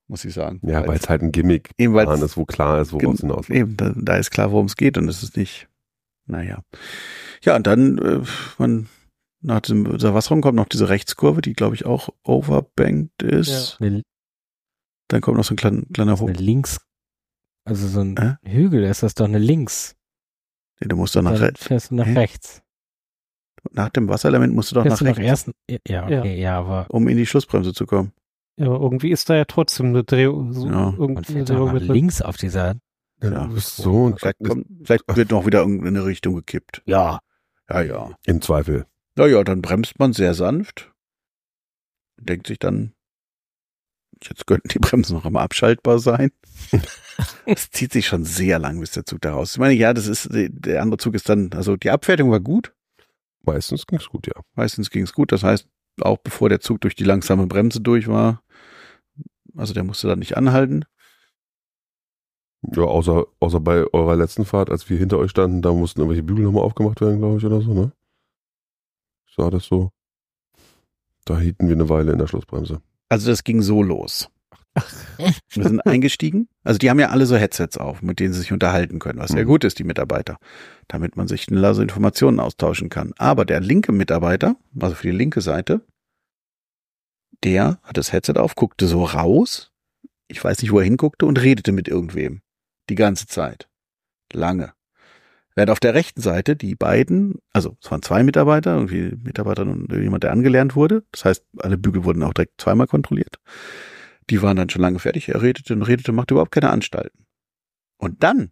muss ich sagen. Ja, weil es halt ein Gimmick ist, wo klar ist, woraus hinaus. Eben, da ist klar, worum es geht und es ist nicht, naja. Ja, und dann, nach dieser Wasserraum kommt noch diese Rechtskurve, die, glaube ich, auch overbanked ist. Ja. Dann kommt noch so ein kleiner Hoch. Eine Links, also so ein Hügel, ist das doch eine Links. Nee, du musst doch Dann fährst du nach rechts. Nach dem Wasserelement musst du doch nach rechts. Ja, okay, ja, aber. Um in die Schlussbremse zu kommen. Ja, aber irgendwie ist da ja trotzdem eine Drehung. So Und fährt da mal links auf dieser. Ja, so. Vielleicht wird noch wieder irgendeine Richtung gekippt. Ja. Ja. Im Zweifel. Naja, dann bremst man sehr sanft. Denkt sich dann, jetzt könnten die Bremsen noch einmal abschaltbar sein. Es zieht sich schon sehr lang, bis der Zug da raus ist. Ich meine, ja, der andere Zug ist dann, also die Abfertigung war gut. Meistens ging's gut, ja. Meistens ging's gut. Das heißt, auch bevor der Zug durch die langsame Bremse durch war, also der musste dann nicht anhalten. Ja, außer bei eurer letzten Fahrt, als wir hinter euch standen, da mussten irgendwelche Bügel nochmal aufgemacht werden, glaube ich, oder so, ne? Sah das so? Da hielten wir eine Weile in der Schlussbremse. Also das ging so los. Wir sind eingestiegen. Also die haben ja alle so Headsets auf, mit denen sie sich unterhalten können, was sehr gut ist, die Mitarbeiter, damit man sich schneller so Informationen austauschen kann. Aber der linke Mitarbeiter, also für die linke Seite, der hat das Headset auf, guckte so raus, ich weiß nicht, wo er hinguckte, und redete mit irgendwem. Die ganze Zeit. Lange. Während auf der rechten Seite die beiden, also es waren 2 Mitarbeiter, irgendwie Mitarbeiter und jemand, der angelernt wurde. Das heißt, alle Bügel wurden auch direkt 2-mal kontrolliert. Die waren dann schon lange fertig. Er redete und redete, machte überhaupt keine Anstalten. Und dann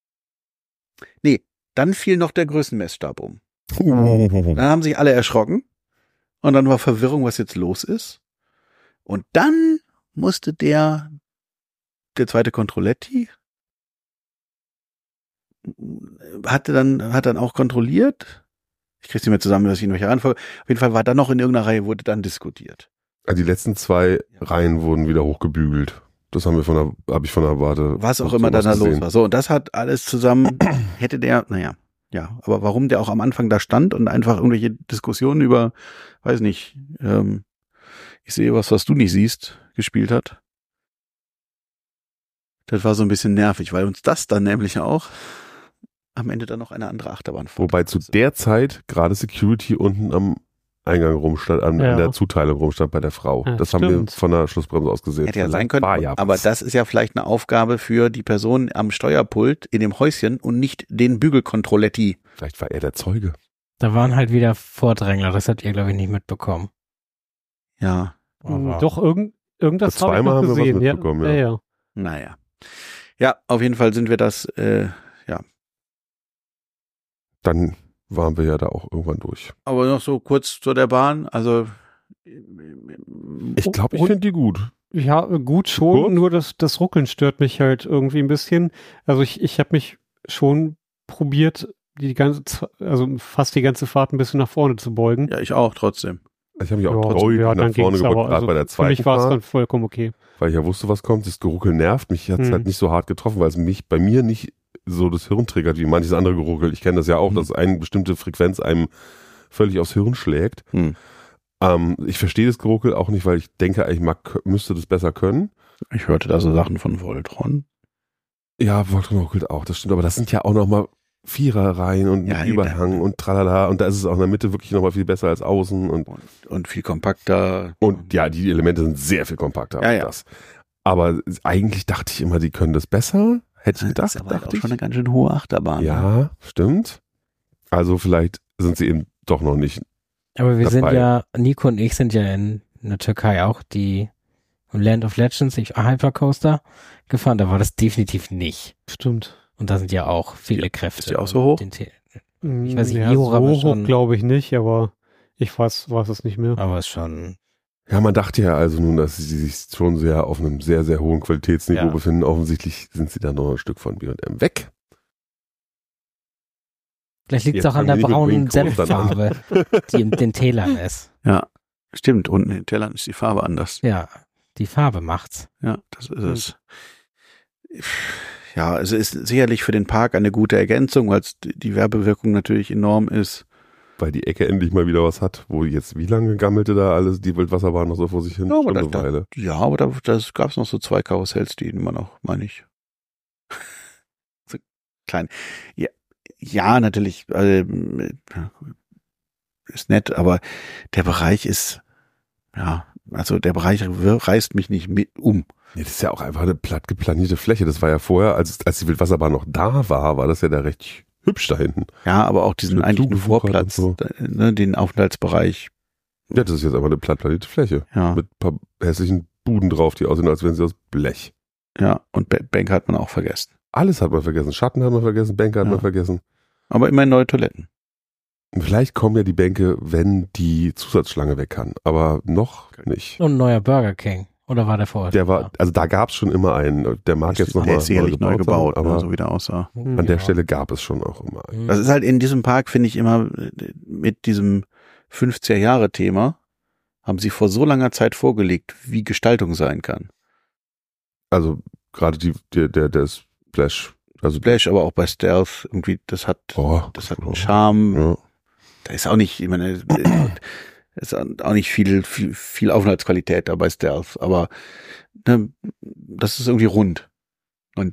fiel noch der Größenmessstab um. Dann haben sich alle erschrocken. Und dann war Verwirrung, was jetzt los ist. Und dann musste der zweite Controletti hat dann auch kontrolliert. Ich krieg's nicht mehr zusammen, dass ich in welcher Reihenfolge. Auf jeden Fall war dann noch in irgendeiner Reihe, wurde dann diskutiert. Die letzten 2 Reihen wurden wieder hochgebügelt. Das habe ich von der Warte. Was auch immer dann da los war. So, und das hat alles zusammen, hätte der, aber warum der auch am Anfang da stand und einfach irgendwelche Diskussionen über, weiß nicht, ich sehe was du nicht siehst, gespielt hat. Das war so ein bisschen nervig, weil uns das dann nämlich auch am Ende dann noch eine andere Achterbahn fand. Wobei zu der Zeit gerade Security unten am Eingang rumstand, an der Zuteilung rumstand bei der Frau. Ja, das haben wir von der Schlussbremse aus gesehen. Hätte ja sein können, aber das ist ja vielleicht eine Aufgabe für die Person am Steuerpult in dem Häuschen und nicht den Bügelkontrolletti. Vielleicht war er der Zeuge. Da waren halt wieder Vordrängler, das habt ihr, glaube ich, nicht mitbekommen. Ja. Aber doch, irgendwas habe ich noch haben wir gesehen. was mitbekommen, Ja. Naja. Ja, auf jeden Fall sind wir das, Dann waren wir ja da auch irgendwann durch. Aber noch so kurz zu der Bahn, also ich glaube, ich finde die gut. Ja, gut schon, Gut. nur das Ruckeln stört mich halt irgendwie ein bisschen. Also ich habe mich schon probiert, fast die ganze Fahrt ein bisschen nach vorne zu beugen. ja, ich auch trotzdem. Ich habe mich auch Ja, traurig ja, nach dann vorne ging's, gebeugt, aber gerade bei der Für zweiten mich war es Fahrt, dann vollkommen okay. weil ich ja wusste, was kommt. Das Geruckel nervt mich. Hat es halt nicht so hart getroffen, weil es bei mir nicht so das Hirn triggert, wie manches andere Geruckel. Ich kenne das ja auch, dass eine bestimmte Frequenz einem völlig aufs Hirn schlägt. Ich verstehe das Geruckel auch nicht, weil ich denke, ich müsste das besser können. Ich hörte da so Sachen von Voltron. Ja, Voltron ruckelt auch, das stimmt. Aber das sind ja auch nochmal Viererreihen und Ja, Überhang und tralala. Und da ist es auch in der Mitte wirklich nochmal viel besser als außen. Und viel kompakter. Und ja, die Elemente sind sehr viel kompakter als das. Aber eigentlich dachte ich immer, die können das besser. Hätte ich gedacht, Das ist aber auch schon eine ganz schön hohe Achterbahn. Ja, stimmt. Also vielleicht sind sie eben doch noch nicht. Aber wir dabei. sind ja, Nico und ich sind ja in der Türkei auch die Land of Legends, Hypercoaster gefahren. Da war das definitiv nicht. Stimmt. Und da sind ja auch viele Kräfte. Ist die auch so hoch? Ich weiß nicht, ja, wie hoch, aber so schon. hoch glaube ich nicht, aber ich weiß es nicht mehr. Aber es ist schon. Ja, man dachte ja also nun, dass sie sich schon sehr auf einem sehr, sehr hohen Qualitätsniveau befinden. Offensichtlich sind sie dann noch ein Stück von B&M weg. Vielleicht liegt es Jetzt auch an der fangen die braunen mit Wing Coastern an. Senffarbe, die in den Tälern ist. Ja, stimmt. Unten in den Tellern ist die Farbe anders. Ja, die Farbe macht's. Ja, das ist es. Ja, es ist sicherlich für den Park eine gute Ergänzung, weil die Werbewirkung natürlich enorm ist. weil die Ecke endlich mal wieder was hat, wo jetzt, wie lange gammelte da alles, die Wildwasserbahn noch so vor sich hin? Ja, aber Schon eine Weile. aber da gab es noch so 2 Karussells, die immer noch, meine ich. So klein. Ja, natürlich, ist nett, aber der Bereich ist, also der Bereich reißt mich nicht mit um. Ja, das ist ja auch einfach eine platt geplanierte Fläche. Das war ja vorher, als die Wildwasserbahn noch da war das ja da recht hübsch da hinten. Ja, aber auch diesen Mit eigentlichen zugewuchert Vorplatz, und ne, den Aufenthaltsbereich. Ja, das ist jetzt einfach eine platt planierte Fläche. Ja, Mit ein paar hässlichen Buden drauf, die aussehen, als wären sie aus Blech. ja, und Bänke hat man auch vergessen. Alles hat man vergessen. Schatten hat man vergessen, Bänke hat man vergessen. Aber immerhin neue Toiletten. Vielleicht kommen ja die Bänke, wenn die Zusatzschlange weg kann. Aber noch nicht. Und ein neuer Burger King. Oder war der vorher? Der war, also da gab es schon immer einen. Der mag jetzt Der nochmal ist sicherlich neu gebaut, sein, aber ne, so wie der aussah. an der Stelle gab es schon auch immer einen. Das ist halt in diesem Park, finde ich, immer mit diesem 50er-Jahre-Thema haben sie vor so langer Zeit vorgelegt, wie Gestaltung sein kann. Also gerade der Splash. Also Splash, aber auch bei Stealth, irgendwie, das hat einen Charme. Ja. Da ist auch nicht, ich meine, ist auch nicht viel Aufenthaltsqualität da bei Stealth, aber ne, das ist irgendwie rund. Und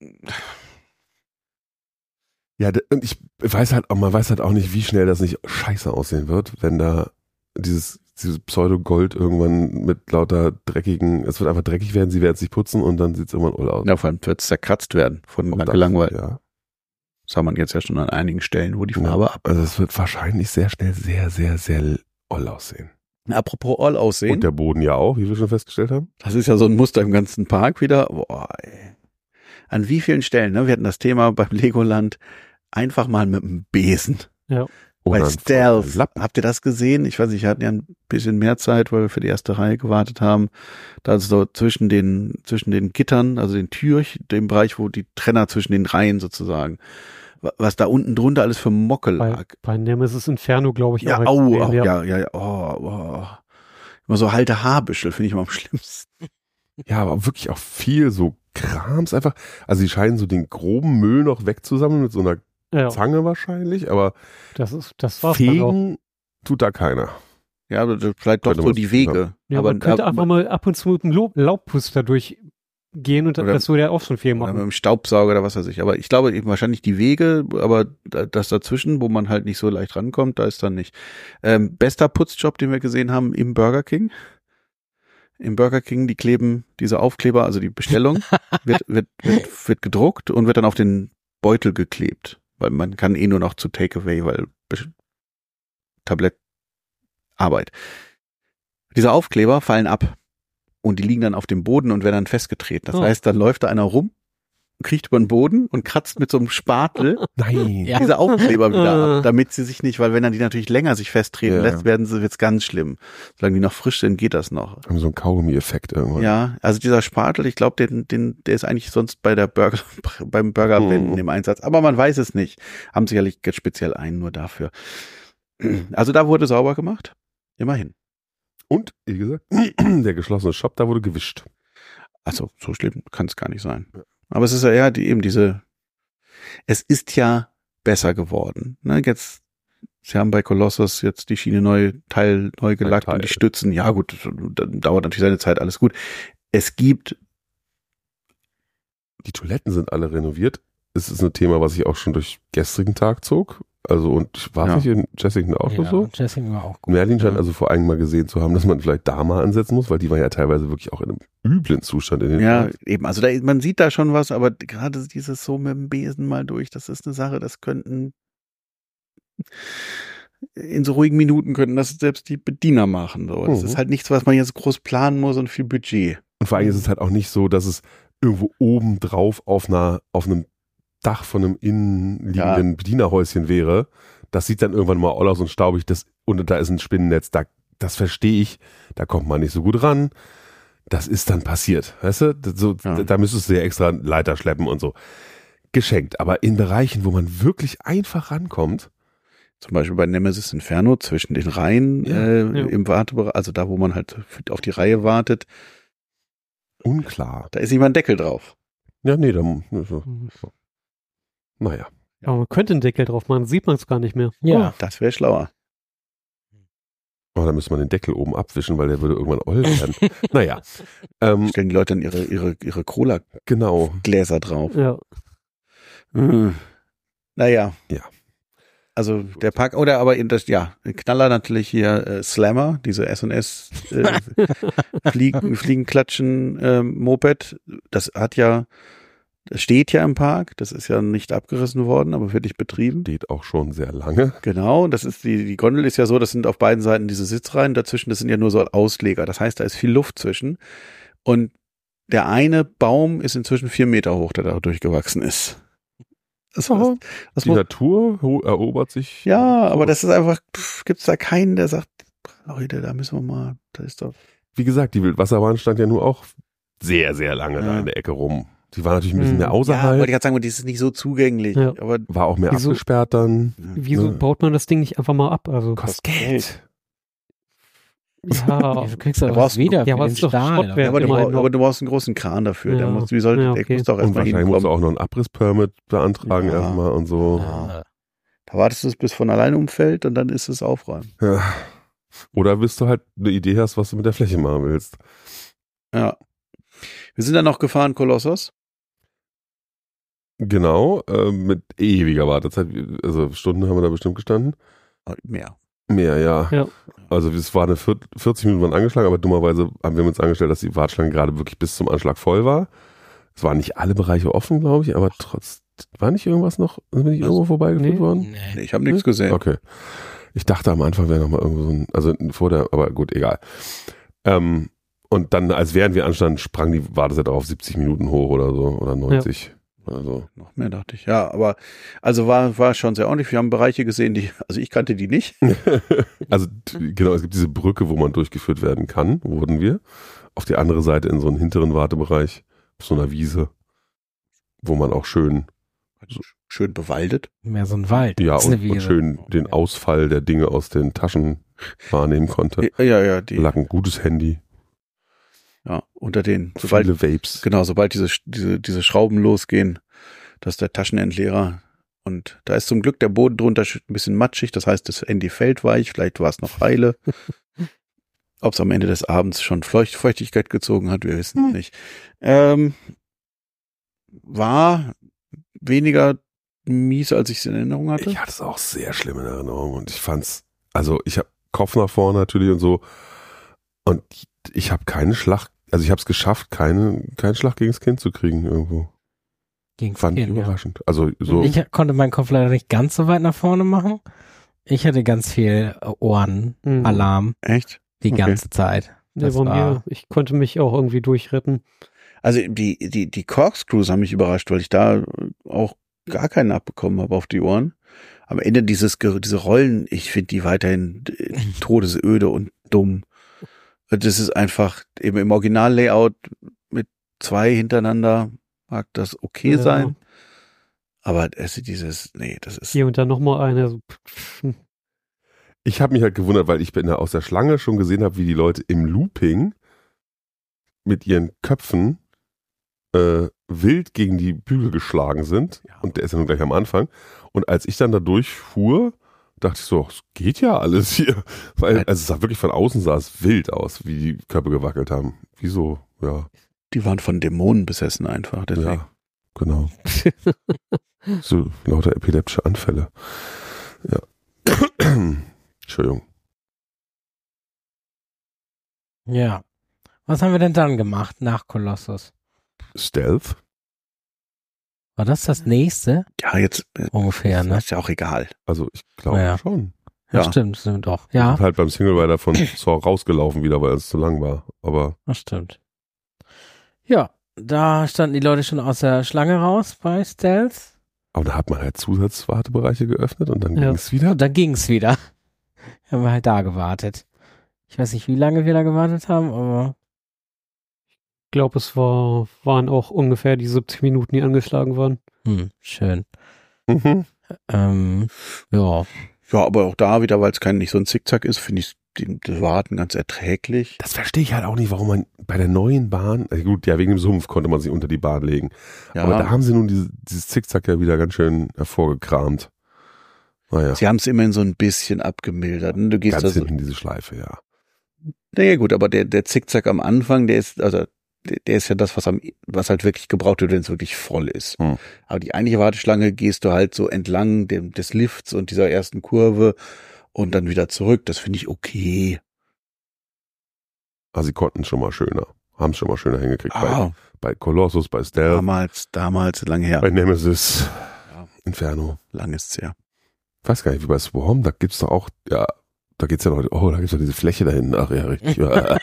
ja, und ich weiß halt auch, man weiß halt auch nicht, wie schnell das nicht scheiße aussehen wird, wenn da dieses Pseudo-Gold irgendwann mit lauter dreckigen, es wird einfach dreckig werden, sie werden es nicht putzen und dann sieht es irgendwann oll aus. ja, vor allem wird es zerkratzt werden von Und gelangweilt. Ja. Das haben wir jetzt ja schon an einigen Stellen, wo die Farbe ab. Also es wird wahrscheinlich sehr schnell sehr, sehr, sehr oll aussehen. Apropos all aussehen. Und der Boden ja auch, wie wir schon festgestellt haben. Das ist ja so ein Muster im ganzen Park wieder. Boah, ey. An wie vielen Stellen, ne? Wir hatten das Thema beim Legoland einfach mal mit dem Besen. Ja. Bei Oder ein Stealth. Lappen. Habt ihr das gesehen? Ich weiß nicht, wir hatten ja ein bisschen mehr Zeit, weil wir für die erste Reihe gewartet haben. Da ist so zwischen den Gittern, also den dem Bereich, wo die Trenner zwischen den Reihen sozusagen, was da unten drunter alles für Mocke lag. Bei Nemesis Inferno, glaube ich, Ja, auch. ja. Immer so halte Haarbüschel finde ich immer am schlimmsten. Ja, aber wirklich auch viel so Krams einfach. Also die scheinen so den groben Müll noch wegzusammeln mit so einer Zange wahrscheinlich, aber das war's dann auch. fegen tut da keiner. Ja, aber vielleicht doch so die Wege. Ja, aber man könnte einfach mal ab und zu mit einem Laubpuster durchgehen und das würde ja auch schon viel Oder machen. mit dem Staubsauger oder was weiß ich. Aber ich glaube eben wahrscheinlich die Wege, aber das dazwischen, wo man halt nicht so leicht rankommt, da ist dann nicht. Bester Putzjob, den wir gesehen haben im Burger King. Im Burger King, die kleben diese Aufkleber, also die Bestellung, wird gedruckt und wird dann auf den Beutel geklebt. Weil man kann nur noch zu Takeaway, weil Tablettarbeit. Diese Aufkleber fallen ab und die liegen dann auf dem Boden und werden dann festgetreten. Das heißt, dann läuft da einer rum, kriecht über den Boden und kratzt mit so einem Spatel diese Aufkleber wieder ab, damit sie sich nicht, weil wenn dann die natürlich länger sich festtreten lässt, wird's ganz schlimm. Solange die noch frisch sind, geht das noch. Haben so einen Kaugummi-Effekt irgendwann. Ja, also dieser Spatel, ich glaube, der ist eigentlich sonst beim Burgerwenden im Einsatz. Aber man weiß es nicht. Haben sicherlich speziell einen nur dafür. Also da wurde sauber gemacht. Immerhin. Und, wie gesagt, der geschlossene Shop, da wurde gewischt. Also so schlimm kann es gar nicht sein. Aber es ist ja es ist ja besser geworden. Ne, sie haben bei Colossus jetzt die Schiene neu gelackt und die Stützen. Ja gut, dann dauert natürlich seine Zeit, alles gut. Es gibt. Die Toiletten sind alle renoviert. Es ist ein Thema, was ich auch schon durch gestrigen Tag zog. Also und war es nicht in Jessington auch noch so? Jessington war auch gut. Merlin scheint also vor allem mal gesehen zu haben, dass man vielleicht da mal ansetzen muss, weil die war ja teilweise wirklich auch in einem üblen Zustand in den eben, also man sieht da schon was, aber gerade dieses so mit dem Besen mal durch, das ist eine Sache, das könnten in so ruhigen Minuten könnten das selbst die Bediener machen. So. Das ist halt nichts, was man jetzt groß planen muss und viel Budget. Und vor allem ist es halt auch nicht so, dass es irgendwo oben drauf auf einem Dach von einem innenliegenden Bedienerhäuschen wäre. Das sieht dann irgendwann mal aus und staubig, und da ist ein Spinnennetz, das verstehe ich, da kommt man nicht so gut ran. Das ist dann passiert, weißt du? Da müsstest du ja extra Leiter schleppen und so. Geschenkt, aber in Bereichen, wo man wirklich einfach rankommt. Zum Beispiel bei Nemesis Inferno zwischen den Reihen im Wartebereich, also da, wo man halt auf die Reihe wartet. Unklar. Da ist nicht mal ein Deckel drauf. Ja, nee, naja. Aber man könnte einen Deckel drauf machen, sieht man es gar nicht mehr. Ja. Das wäre schlauer. Oh, da müsste man den Deckel oben abwischen, weil der würde irgendwann oll werden. Naja. Stellen die Leute dann ihre Cola-Gläser Genau. drauf. Ja. Naja. Ja. Also der Park, oder aber Knaller natürlich hier Slammer, diese S&S Fliegenklatschen Moped. Das steht ja im Park, das ist ja nicht abgerissen worden, aber wird nicht betrieben. Steht auch schon sehr lange. Genau, das ist die Gondel ist ja so, das sind auf beiden Seiten diese Sitzreihen, dazwischen, das sind ja nur so Ausleger. Das heißt, da ist viel Luft zwischen. Und der eine Baum ist inzwischen 4 Meter hoch, der da durchgewachsen ist. Das Die Natur erobert sich. ja, aber das ist einfach, gibt's da keinen, der sagt, Leute, da müssen wir mal, da ist doch. Wie gesagt, die Wildwasserbahn stand ja nur auch sehr, sehr lange da in der Ecke rum. Die war natürlich ein bisschen mehr Ja, außerhalb. wollte ich gerade sagen, die ist nicht so zugänglich. Ja. Aber War auch mehr Wieso? abgesperrt dann. Wieso Ne? baut man das Ding nicht einfach mal ab? Also, Kostet Geld. ja, Du kriegst Da doch brauchst was wieder ja, für aber den ist doch Stahl. Schrottwerk. Ja, aber immerhin noch. du brauchst einen großen Kran dafür. Ja. Der muss Ja, okay. der muss auch Und erstmal wahrscheinlich musst du hinkommen. auch noch einen Abrisspermit beantragen Ja. erstmal und so. Ja. Da wartest du, bis von alleine umfällt und dann ist es aufräumen. Ja. Oder bis du halt eine Idee hast, was du mit der Fläche machen willst. Ja. Wir sind dann noch gefahren, Kolossos. Genau, mit ewiger Wartezeit. Also Stunden haben wir da bestimmt gestanden. Mehr. Mehr, ja. Ja. Also es war 40 Minuten waren angeschlagen, aber dummerweise haben wir uns angestellt, dass die Warteschlange gerade wirklich bis zum Anschlag voll war. Es waren nicht alle Bereiche offen, glaube ich, aber war nicht irgendwas noch? Bin ich irgendwo vorbeigeführt worden? Nee, ich habe nichts gesehen. Okay. Ich dachte am Anfang wäre noch mal irgendwo so ein, also aber gut, egal. Und dann, als während wir anstanden, sprang die Wartezeit auf 70 Minuten hoch oder so, oder 90. Oder so. Noch mehr dachte ich. Ja, aber also war schon sehr ordentlich. Wir haben Bereiche gesehen, also ich kannte die nicht. Also genau, es gibt diese Brücke, wo man durchgeführt werden kann, wurden wir. Auf die andere Seite in so einen hinteren Wartebereich, auf so einer Wiese, wo man auch schön bewaldet. Mehr so ein Wald. ja als eine und Wiese. schön den Ausfall der Dinge aus den Taschen wahrnehmen konnte. Ja, Lag ein gutes Handy, ja, unter den, viele Vapes. genau, sobald diese Schrauben losgehen, das ist der Taschenentleerer. Und da ist zum Glück der Boden drunter ein bisschen matschig, das heißt, das Handy fällt weich, vielleicht war es noch heile. Ob es am Ende des Abends schon Feuchtigkeit gezogen hat, wir wissen es nicht. War weniger mies, als ich es in Erinnerung hatte. Ich hatte es auch sehr schlimm in Erinnerung und ich fand's, also ich habe Kopf nach vorne natürlich und so und ich habe keinen Schlag, also ich habe es geschafft, keinen Schlag gegen das Kind zu kriegen irgendwo. Gegen Fand ich Kind, überraschend. Also so. Ich konnte meinen Kopf leider nicht ganz so weit nach vorne machen. Ich hatte ganz viel Ohrenalarm Echt? die Okay. ganze Zeit. Der Das war war- mir, ich konnte mich auch irgendwie durchretten. Also die Corkscrews haben mich überrascht, weil ich da auch gar keinen abbekommen habe auf die Ohren. Am Ende diese Rollen, ich finde die weiterhin todesöde und dumm. Das ist einfach eben im Original-Layout mit 2 hintereinander mag das okay Ja. sein. Aber das ist Hier und dann nochmal eine. So, Ich habe mich halt gewundert, weil ich aus der Schlange schon gesehen habe, wie die Leute im Looping mit ihren Köpfen wild gegen die Bügel geschlagen sind. Ja. Und der ist ja nur gleich am Anfang. Und als ich dann da durchfuhr, dachte ich so, es geht ja alles hier. Weil, also es sah wirklich von außen sah es wild aus, wie die Köpfe gewackelt haben. Wieso? Ja. die waren von Dämonen besessen einfach. Deswegen. Ja, genau. So lauter epileptische Anfälle. Ja. Entschuldigung. Ja. Was haben wir denn dann gemacht nach Kolossus? Stealth? War das nächste? Ja, jetzt Ungefähr, ne? ist ja auch egal. Also ich glaube Ja. schon. Ja, Ja. stimmt doch. Wir Ja, sind halt beim Single Rider von Saw rausgelaufen wieder, weil es zu lang war. Aber das stimmt. Ja, da standen die Leute schon aus der Schlange raus bei Stealth. da hat man halt Zusatzwartebereiche geöffnet und dann Ja. ging es wieder. Und dann ging's wieder. Haben wir halt da gewartet. Ich weiß nicht, wie lange wir da gewartet haben, aber ich glaube, es waren auch ungefähr die 70 Minuten, die angeschlagen waren. schön. Mhm. Ja, Ja, aber auch da wieder, weil es nicht so ein Zickzack ist, finde ich es das Warten ganz erträglich. Das verstehe ich halt auch nicht, warum man bei der neuen Bahn, also gut, ja, wegen dem Sumpf konnte man sich unter die Bahn legen. Ja. Aber da haben sie nun dieses Zickzack ja wieder ganz schön hervorgekramt. Naja, Sie haben es immerhin so ein bisschen abgemildert. Du gehst ganz also, hinten diese Schleife, ja. naja gut, aber der Zickzack am Anfang, der ist ja das, was halt wirklich gebraucht wird, wenn es wirklich voll ist. Hm. Aber die eigentliche Warteschlange gehst du halt so entlang des Lifts und dieser ersten Kurve und dann wieder zurück. Das finde ich okay. Also sie konnten es schon mal schöner, haben es schon mal schöner hingekriegt. Ah, Bei Colossus, bei Stealth, damals, lange her. bei Nemesis, Ja. Inferno. Lang ist's her. Ich weiß gar nicht, wie bei Swarm, da gibt's doch auch, ja, da geht's ja noch, oh, da gibt's doch diese Fläche da hinten. Ach ja, richtig. Ja,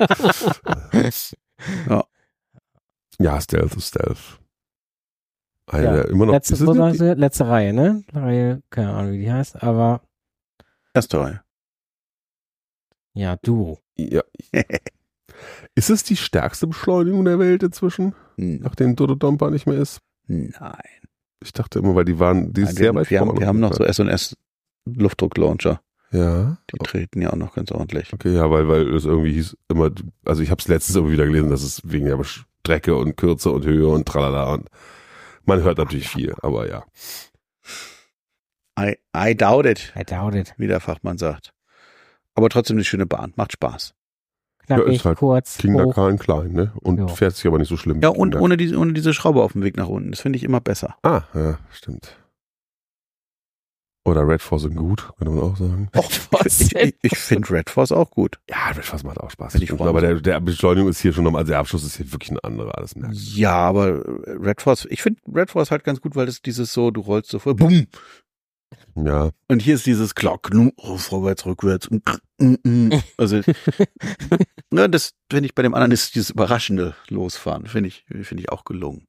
Ja. ja, Stealth ist Stealth. Eine Ja. der immer noch. Letzte, ist es wo nicht sagst du? Letzte Reihe, ne? Reihe, keine Ahnung, wie die heißt, aber Erste Reihe. ja, Duo. Ja. Ist es die stärkste Beschleunigung der Welt inzwischen, nachdem Dodo-Domper nicht mehr ist? Nein. Ich dachte immer, weil die ist sehr weit wir vorne. haben noch so S&S Luftdrucklauncher. Ja. Die treten ja auch noch ganz ordentlich. Okay, ja, weil es irgendwie hieß immer, also ich habe es letztens irgendwie wieder gelesen, dass es wegen der Strecke und Kürze und Höhe und tralala und man hört natürlich viel, aber ja. I doubt it, I doubt it. wie der Fachmann sagt. Aber trotzdem eine schöne Bahn. Macht Spaß. Knackig, ist halt kurz, King hoch. Dakar in klein, ne? Und Ja. fährt sich aber nicht so schlimm. Ja, wie und King ohne diese Schraube auf dem Weg nach unten. Das finde ich immer besser. Dakar. Ja, stimmt. Oder Red Force sind gut, könnte man auch sagen. Ich finde Red Force auch gut. Ja, Red Force macht auch Spaß. Finde ich aber der Beschleunigung ist hier schon nochmal, also der Abschluss ist hier wirklich ein anderer, alles merkt. Ja, aber ich finde Red Force halt ganz gut, weil das dieses so, du rollst so vor, bumm. Ja, Und hier ist dieses Glock, vorwärts, rückwärts. Also, ne, das finde ich bei dem anderen ist dieses überraschende Losfahren. Finde ich auch gelungen.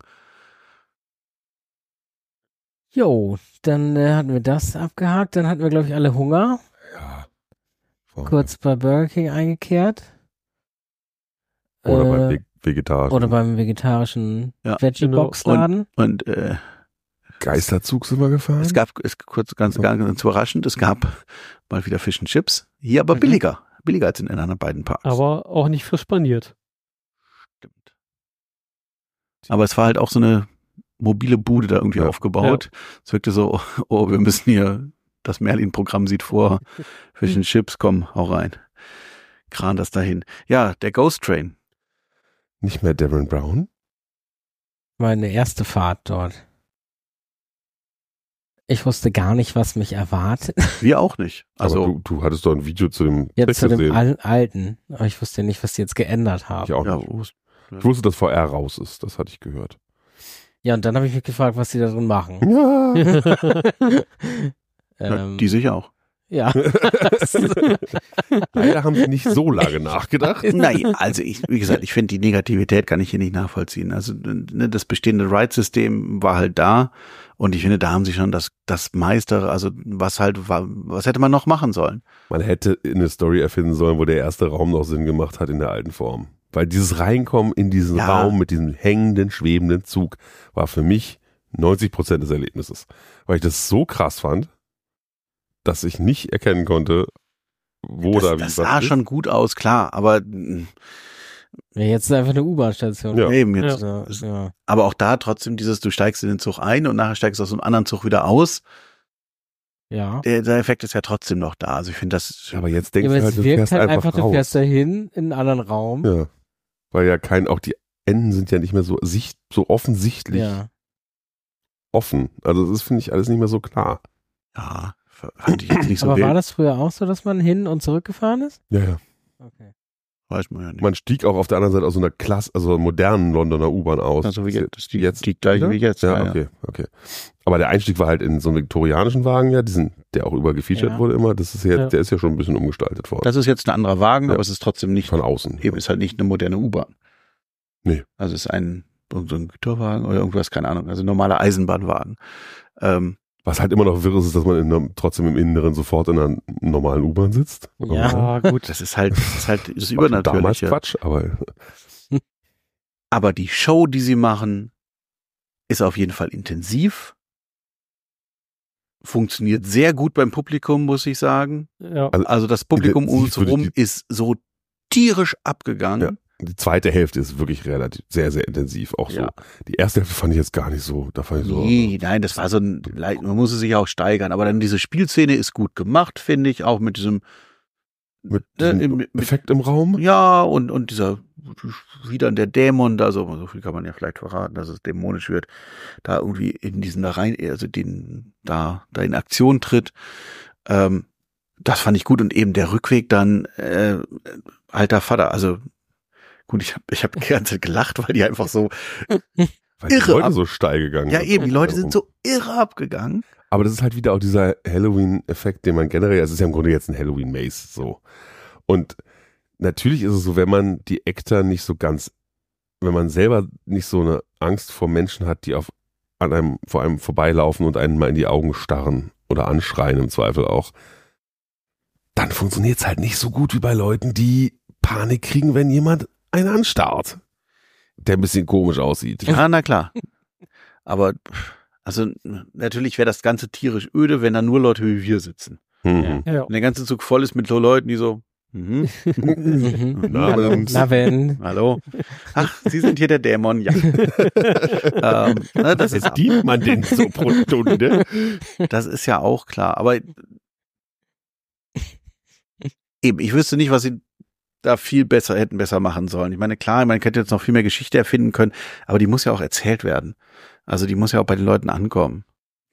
Jo, dann hatten wir das abgehakt. Dann hatten wir, glaube ich, alle Hunger. ja. Kurz bei Burger King eingekehrt. Oder beim Vegetarischen. Oder beim vegetarischen Ja, Veggie-Box-Laden. Und Geisterzug sind wir gefahren. es gab, ganz überraschend, es gab mal wieder Fish and Chips. Hier aber billiger. Billiger als in den anderen beiden Parks. Aber auch nicht frisch paniert. Stimmt. Aber es war halt auch so eine mobile Bude da irgendwie Ja. aufgebaut. Es wirkte so, oh, wir müssen hier, das Merlin-Programm sieht vor, Fish and Chips, komm, hau rein. Kran das dahin. Ja, der Ghost Train. Nicht mehr Darren Brown. Meine erste Fahrt dort. Ich wusste gar nicht, was mich erwartet. Wir auch nicht. Also, Aber du hattest doch ein Video zu dem Jetzt zu dem gesehen. alten. Aber ich wusste nicht, was die jetzt geändert haben. Ich auch ja, nicht. Ich wusste, dass VR raus ist. Das hatte ich gehört. Ja, und dann habe ich mich gefragt, was die da drin machen. Ja. die sicher auch. Ja. Leider haben sie nicht so lange nachgedacht. Nein, also wie gesagt, ich finde die Negativität kann ich hier nicht nachvollziehen. Also ne, das bestehende Ride-System war halt da und ich finde, da haben sie schon das Meistere, also was hätte man noch machen sollen? Man hätte eine Story erfinden sollen, wo der erste Raum noch Sinn gemacht hat in der alten Form. Weil dieses Reinkommen in diesen Raum mit diesem hängenden, schwebenden Zug war für mich 90% des Erlebnisses. Weil ich das so krass fand, dass ich nicht erkennen konnte, wo da wie Das was sah ist. schon gut aus, klar, aber Ja, jetzt ist einfach eine U-Bahn-Station. Ja. eben jetzt. Ja. Aber auch da trotzdem du steigst in den Zug ein und nachher steigst du aus einem anderen Zug wieder aus. Ja. Der Effekt ist ja trotzdem noch da. Also ich finde das. Aber jetzt Ja, denkst aber du halt, es du wirkt fährst halt einfach einfach, du raus. fährst dahin in einen anderen Raum. Ja. Weil ja auch die Enden sind ja nicht mehr so offensichtlich Ja. offen. Also das ist, finde ich, alles nicht mehr so klar. Ja, fand ich jetzt nicht so Aber war wild. das früher auch so, dass man hin und zurück gefahren ist? Ja, ja. Okay. Weiß man ja nicht. Man stieg auch auf der anderen Seite aus so einer also modernen Londoner U-Bahn aus. Also wie jetzt, jetzt die gleiche wie jetzt. Ja, okay. Aber der Einstieg war halt in so einen viktorianischen Wagen, ja, der auch übergefeatured Ja. wurde immer. Das ist jetzt, Ja. der ist ja schon ein bisschen umgestaltet worden. Das ist jetzt ein anderer Wagen, Ja. aber es ist trotzdem nicht, Von außen. eben ist halt nicht eine moderne U-Bahn. Nee. Also es ist so ein Güterwagen oder irgendwas, keine Ahnung, also ein normaler Eisenbahnwagen. Was halt immer noch wirr ist, dass man trotzdem im Inneren sofort in einer normalen U-Bahn sitzt. Ja. Gut. Das ist halt das War schon damals Übernatürliche. Quatsch, aber Aber die Show, die sie machen, ist auf jeden Fall intensiv. funktioniert sehr gut beim Publikum, muss ich sagen. Ja. Also das Publikum um uns würde herum ist so tierisch abgegangen. Ja. Die zweite Hälfte ist wirklich relativ sehr, sehr intensiv. Auch so. Ja. Die erste Hälfte fand ich jetzt gar nicht so. Da fand ich so. Nee, nein, das war so ein, man muss es sich auch steigern. Aber dann diese Spielszene ist gut gemacht, finde ich, auch mit diesem Mit diesem Effekt im Raum. Ja, und dieser wieder der Dämon da, so viel kann man ja vielleicht verraten, dass es dämonisch wird, da irgendwie in diesen da rein, also den da in Aktion tritt. Das fand ich gut und eben der Rückweg dann, alter Vater, also gut, ich hab die ganze Zeit gelacht, weil die einfach so Weil die irre Leute so steil gegangen ja sind. eben, die Leute sind so irre abgegangen. Aber das ist halt wieder auch dieser Halloween-Effekt, den man generell, es ist ja im Grunde jetzt ein Halloween-Maze, so. Und natürlich ist es so, wenn man die Actor nicht so ganz, wenn man selber nicht so eine Angst vor Menschen hat, die vor einem vorbeilaufen und einen mal in die Augen starren oder anschreien im Zweifel auch, dann funktioniert es halt nicht so gut wie bei Leuten, die Panik kriegen, wenn jemand einen anstarrt, der ein bisschen komisch aussieht. Ja, na klar. Aber also natürlich wäre das Ganze tierisch öde, wenn da nur Leute wie wir sitzen. Mhm. Ja. Und der ganze Zug voll ist mit so Leuten, die so Na, Na wenn. Hallo. Ach, Sie sind hier der Dämon, ja. Das Was verdient man denn so pro Stunde? Das ist ja auch klar. Aber eben, ich wüsste nicht, was sie da hätten besser machen sollen. Ich meine, klar, man könnte jetzt noch viel mehr Geschichte erfinden können, aber die muss ja auch erzählt werden. Also die muss ja auch bei den Leuten ankommen.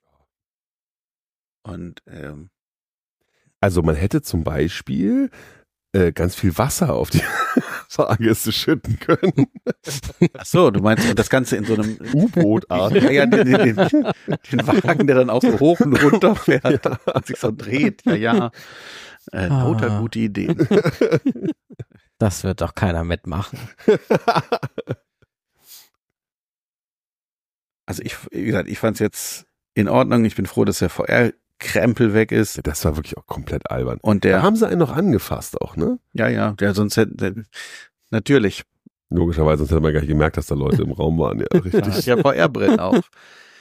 Und Also man hätte zum Beispiel ganz viel Wasser auf die Fahrgäste schütten können. ach so, du meinst das Ganze in so einem U-Boot-Art. ja, den Wagen, der dann auch so hoch und runter fährt und sich so dreht. Ja. Lauter gute Ideen. Das wird doch keiner mitmachen. Also wie gesagt, ich fand es jetzt in Ordnung. Ich bin froh, dass der VR-Krempel weg ist. Das war wirklich auch komplett albern. Und Da der, haben sie einen noch angefasst auch, ne? ja, der sonst hätte, natürlich. Logischerweise, sonst hätte man gar nicht gemerkt, dass da Leute im Raum waren. Ja, richtig. Ja, VR-Brillen auf.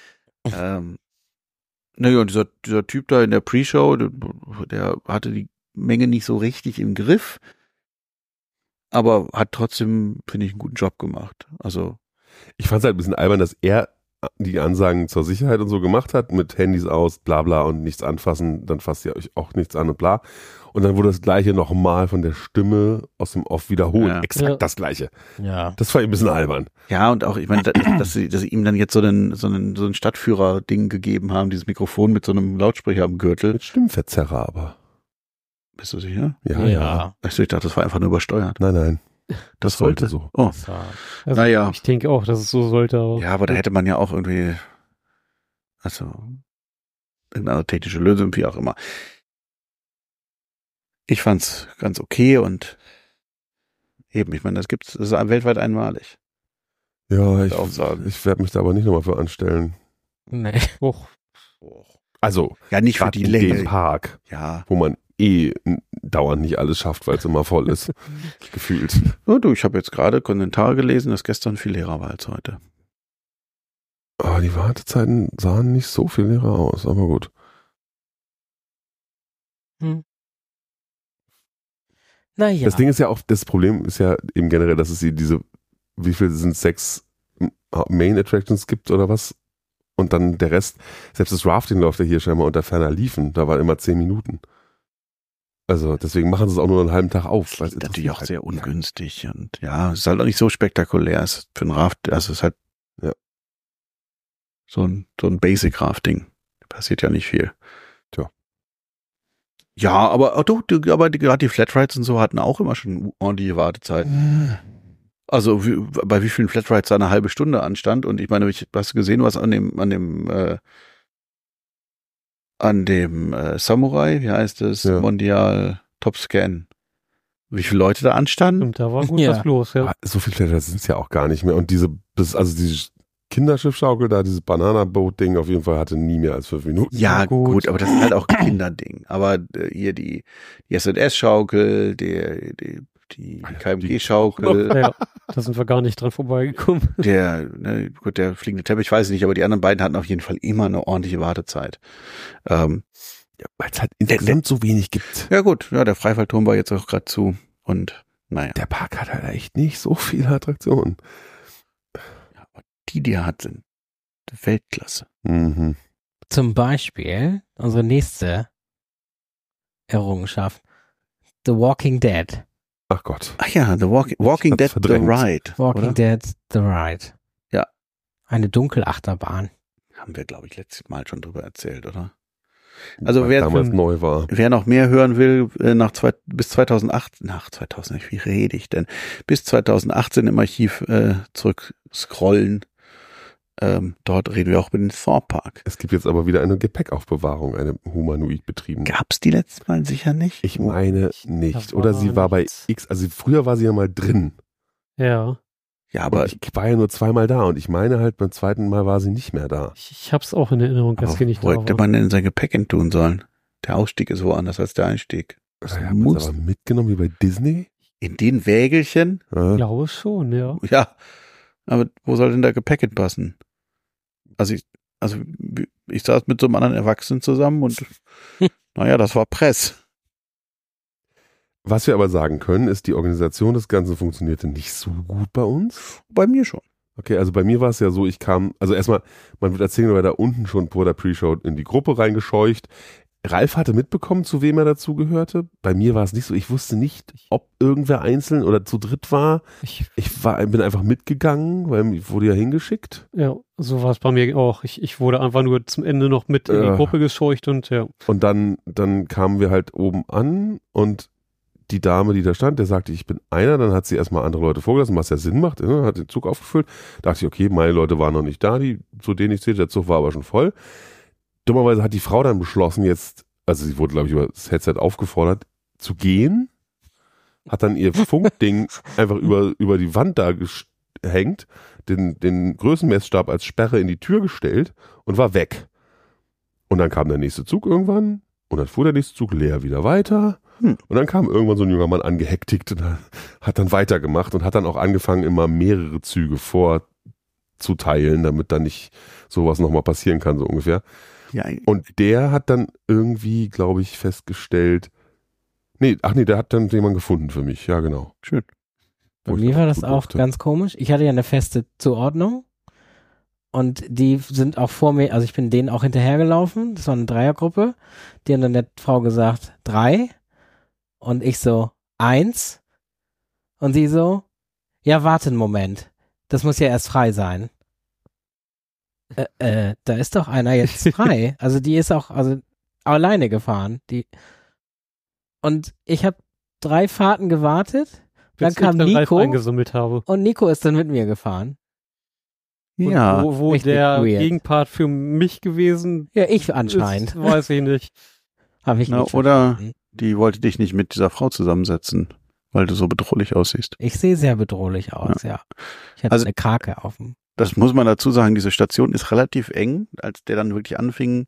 Naja, und dieser Typ da in der Pre-Show, der hatte die Menge nicht so richtig im Griff, aber hat trotzdem, finde ich, einen guten Job gemacht. Also Ich fand es halt ein bisschen albern, dass er die Ansagen zur Sicherheit und so gemacht hat, mit Handys aus, bla bla und nichts anfassen, dann fasst ihr euch auch nichts an und bla. Und dann wurde das Gleiche nochmal von der Stimme aus dem Off wiederholt. Ja. Exakt Ja. das Gleiche. Ja. Das war ein bisschen albern. ja, und auch, ich meine, dass sie ihm dann jetzt so ein Stadtführer-Ding gegeben haben, dieses Mikrofon mit so einem Lautsprecher am Gürtel. Mit Stimmverzerrer aber. Bist du sicher? Ja. Also ich dachte, das war einfach nur übersteuert. Nein. Das sollte sollte so. Oh, Das war, Also naja. ich denke auch, dass es so sollte. Aber Ja, aber da hätte man ja auch irgendwie, also irgendeine technische Lösung, wie auch immer. Ich fand's ganz okay und eben, ich meine, das ist weltweit einmalig. Ja, Ich auch sagen. ich werde mich da aber nicht nochmal für anstellen. nee. Also, Ja, nicht für gerade die in Länge. dem Park, Ja. wo man dauernd nicht alles schafft, weil es immer voll ist. Gefühlt. Oh, du, ich habe jetzt gerade Kommentare gelesen, dass gestern viel leerer war als heute. Aber die Wartezeiten sahen nicht so viel leerer aus, aber gut. Naja. Das Ding ist ja auch, das Problem ist ja eben generell, dass es wie viel sind 6 Main Attractions gibt oder was? Und dann der Rest, selbst das Rafting läuft ja hier scheinbar unter ferner Liefen, da waren immer 10 Minuten. Also deswegen machen sie es auch nur einen halben Tag auf. Das ist natürlich auch sehr ungünstig und ja, es ist halt auch nicht so spektakulär. Es ist für ein Raft, also es ist halt Ja. so ein Basic-Rafting. Passiert ja nicht viel. Tja. Ja, aber gerade die Flatrides und so hatten auch immer schon ordentliche Wartezeiten. Also bei wie vielen Flatrides da eine halbe Stunde anstand und ich meine, hast du gesehen, was an dem Samurai, wie heißt es, Ja. Mondial Top Scan, wie viele Leute da anstanden? und da war gut Ja. was los. Ja. So viel Flatter sind es ja auch gar nicht mehr. Und diese Kinderschiffschaukel da, dieses Banana-Boat-Ding auf jeden Fall hatte nie mehr als 5 Minuten. Ja, gut. gut, aber das ist halt auch ein Kinderding. Aber hier die S&S-Schaukel, die die KMG-Schaukel, Ja, da sind wir gar nicht dran vorbeigekommen. der fliegende Teppich, weiß ich nicht, aber die anderen beiden hatten auf jeden Fall immer eine ordentliche Wartezeit. Ja, weil es halt insgesamt so wenig gibt. Ja gut, ja, der Freifallturm war jetzt auch gerade zu und naja. Der Park hat halt echt nicht so viele Attraktionen. Ja, aber die er hat, sind Weltklasse. Mhm. Zum Beispiel unsere nächste Errungenschaft. The Walking Dead. Ach Gott. Ach ja, The Walking hab's Dead, verdrängt. The Ride. Walking oder? Dead, The Ride. Ja. Eine Dunkelachterbahn. Haben wir, glaube ich, letztes Mal schon drüber erzählt, oder? Also Weil wer damals neu war. Wer noch mehr hören will, bis 2008, wie rede ich denn? Bis 2018 im Archiv zurück scrollen. Dort reden wir auch über den Thor Park. Es gibt jetzt aber wieder eine Gepäckaufbewahrung, eine humanoid betriebene. Gab's die letztes Mal sicher nicht? Ich meine nicht. Das Oder war sie war bei nichts. X, also früher war sie ja mal drin. Ja, Ja, Aber aber ich war ja nur zweimal da und ich meine halt beim zweiten Mal war sie nicht mehr da. ich hab's auch in Erinnerung, dass sie nicht wo da hätte war. man denn sein Gepäck entun sollen? Der Ausstieg ist woanders als der Einstieg. Das Ja, haben wir muss aber mitgenommen wie bei Disney? in den Wägelchen? Ja. Ich glaube schon, ja. Ja, aber wo soll denn da Gepäck hinpassen? Also ich saß mit so einem anderen Erwachsenen zusammen und naja, das war Press. Was wir aber sagen können, ist, die Organisation des Ganzen funktionierte nicht so gut bei uns. Bei mir schon. Okay, also bei mir war es ja so, ich kam, also erstmal, man wird erzählen, wir da unten schon vor der Pre-Show in die Gruppe reingescheucht. Ralf hatte mitbekommen, zu wem er dazugehörte. Bei mir war es nicht so. Ich wusste nicht, ob irgendwer einzeln oder zu dritt war. Bin einfach mitgegangen, weil ich wurde ja hingeschickt. Ja, so war es bei mir auch. Ich wurde einfach nur zum Ende noch mit in die Gruppe gescheucht und ja. Und dann kamen wir halt oben an und die Dame, die da stand, der sagte, ich bin einer. Dann hat sie erstmal andere Leute vorgelassen, was ja Sinn macht. Ne? Hat den Zug aufgefüllt. Da dachte ich, okay, meine Leute waren noch nicht da, zu denen ich zählte. Der Zug war aber schon voll. Dummerweise hat die Frau dann beschlossen, also sie wurde, glaube ich, über das Headset aufgefordert, zu gehen, hat dann ihr Funkding einfach über die Wand da gehängt, den Größenmessstab als Sperre in die Tür gestellt und war weg. Und dann kam der nächste Zug irgendwann und dann fuhr der nächste Zug leer wieder weiter. Und dann kam irgendwann so ein junger Mann angehektigt und hat dann weitergemacht und hat dann auch angefangen, immer mehrere Züge vorzuteilen, damit dann nicht sowas nochmal passieren kann, so ungefähr. Ja, Und der hat dann irgendwie, glaube ich, festgestellt, der hat dann jemanden gefunden für mich, ja genau. schön. Bei Wo ich mir dann war das gut auch durfte. ganz komisch. Ich hatte ja eine feste Zuordnung und die sind auch vor mir, also ich bin denen auch hinterhergelaufen. Das war eine Dreiergruppe. Die haben dann der Frau gesagt, 3 und ich so, 1 und sie so, ja, warte einen Moment. Das muss ja erst frei sein. Da ist doch einer jetzt frei. Also die ist auch alleine gefahren. Und ich habe 3 Fahrten gewartet. Dann Bis kam ich Ralf Nico eingesammelt habe. und Nico ist dann mit mir gefahren. Und Ja, wo richtig der weird. Gegenpart für mich gewesen Ja, ich anscheinend. ist, weiß ich nicht. Habe ich na, nicht oder verstanden. die wollte dich nicht mit dieser Frau zusammensetzen, weil du so bedrohlich aussiehst. Ich sehe sehr bedrohlich aus, ja. Ich hatte Also- eine Krake auf dem. Das muss man dazu sagen, diese Station ist relativ eng, als der dann wirklich anfing,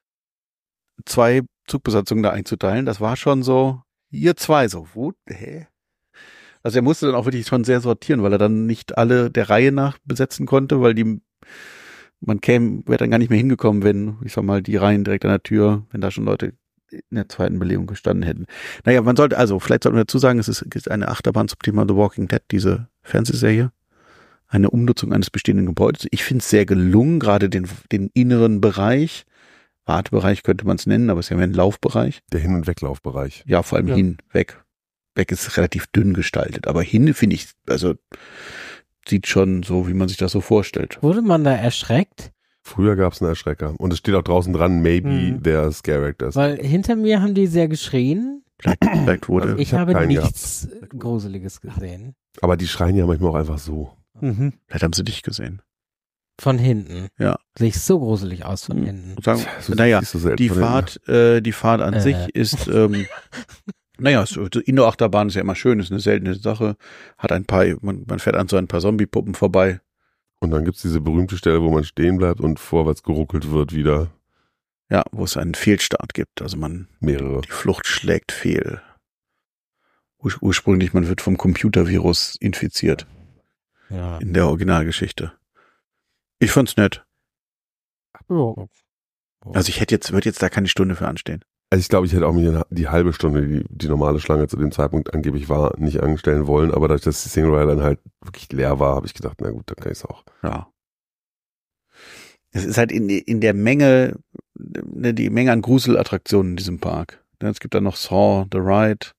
2 Zugbesatzungen da einzuteilen. Das war schon so, ihr 2, so, wo, hä? Also er musste dann auch wirklich schon sehr sortieren, weil er dann nicht alle der Reihe nach besetzen konnte, weil wäre dann gar nicht mehr hingekommen, wenn, ich sag mal, die Reihen direkt an der Tür, wenn da schon Leute in der zweiten Belegung gestanden hätten. Naja, vielleicht sollten wir dazu sagen, es ist eine Achterbahn zum Thema The Walking Dead, diese Fernsehserie. Eine Umnutzung eines bestehenden Gebäudes. Ich finde es sehr gelungen, gerade den inneren Bereich. Wartebereich könnte man es nennen, aber es ist ja mehr ein Laufbereich. Der Hin- und Weglaufbereich. Ja, vor allem Ja. hin, weg. Weg ist relativ dünn gestaltet, aber hin finde ich, also sieht schon so, wie man sich das so vorstellt. Wurde man da erschreckt? Früher gab es einen Erschrecker. Und es steht auch draußen dran, maybe there scare actors. Weil hinter mir haben die sehr geschrien. Vielleicht wurde, Also Ich hab habe keinen nichts Gruseliges gesehen. Aber die schreien ja manchmal auch einfach so. Mhm. vielleicht haben sie dich gesehen. Von hinten. Ja. Sieht so gruselig aus von Mhm. hinten. Und sagen, So naja, siehst du selten die von hinten. Fahrt an sich ist, naja, Indoor-Achterbahn ist ja immer schön, ist eine seltene Sache. Hat man fährt an so ein paar Zombie-Puppen vorbei. Und dann gibt's diese berühmte Stelle, wo man stehen bleibt und vorwärts geruckelt wird wieder. Ja, wo es einen Fehlstart gibt. Also Mehrere. die Flucht schlägt fehl. ursprünglich, man wird vom Computervirus infiziert. Ja. In der Originalgeschichte. Ich fand's nett. Ja. Also ich würde jetzt da keine Stunde für anstehen. Also ich glaube, ich hätte auch mir die halbe Stunde, die normale Schlange zu dem Zeitpunkt angeblich war, nicht anstellen wollen, aber dadurch, dass die Single Rider dann halt wirklich leer war, habe ich gedacht, na gut, dann kann ich es auch. Ja. Es ist halt in der Menge, die Menge an Gruselattraktionen in diesem Park. Es gibt dann noch Saw, The Ride,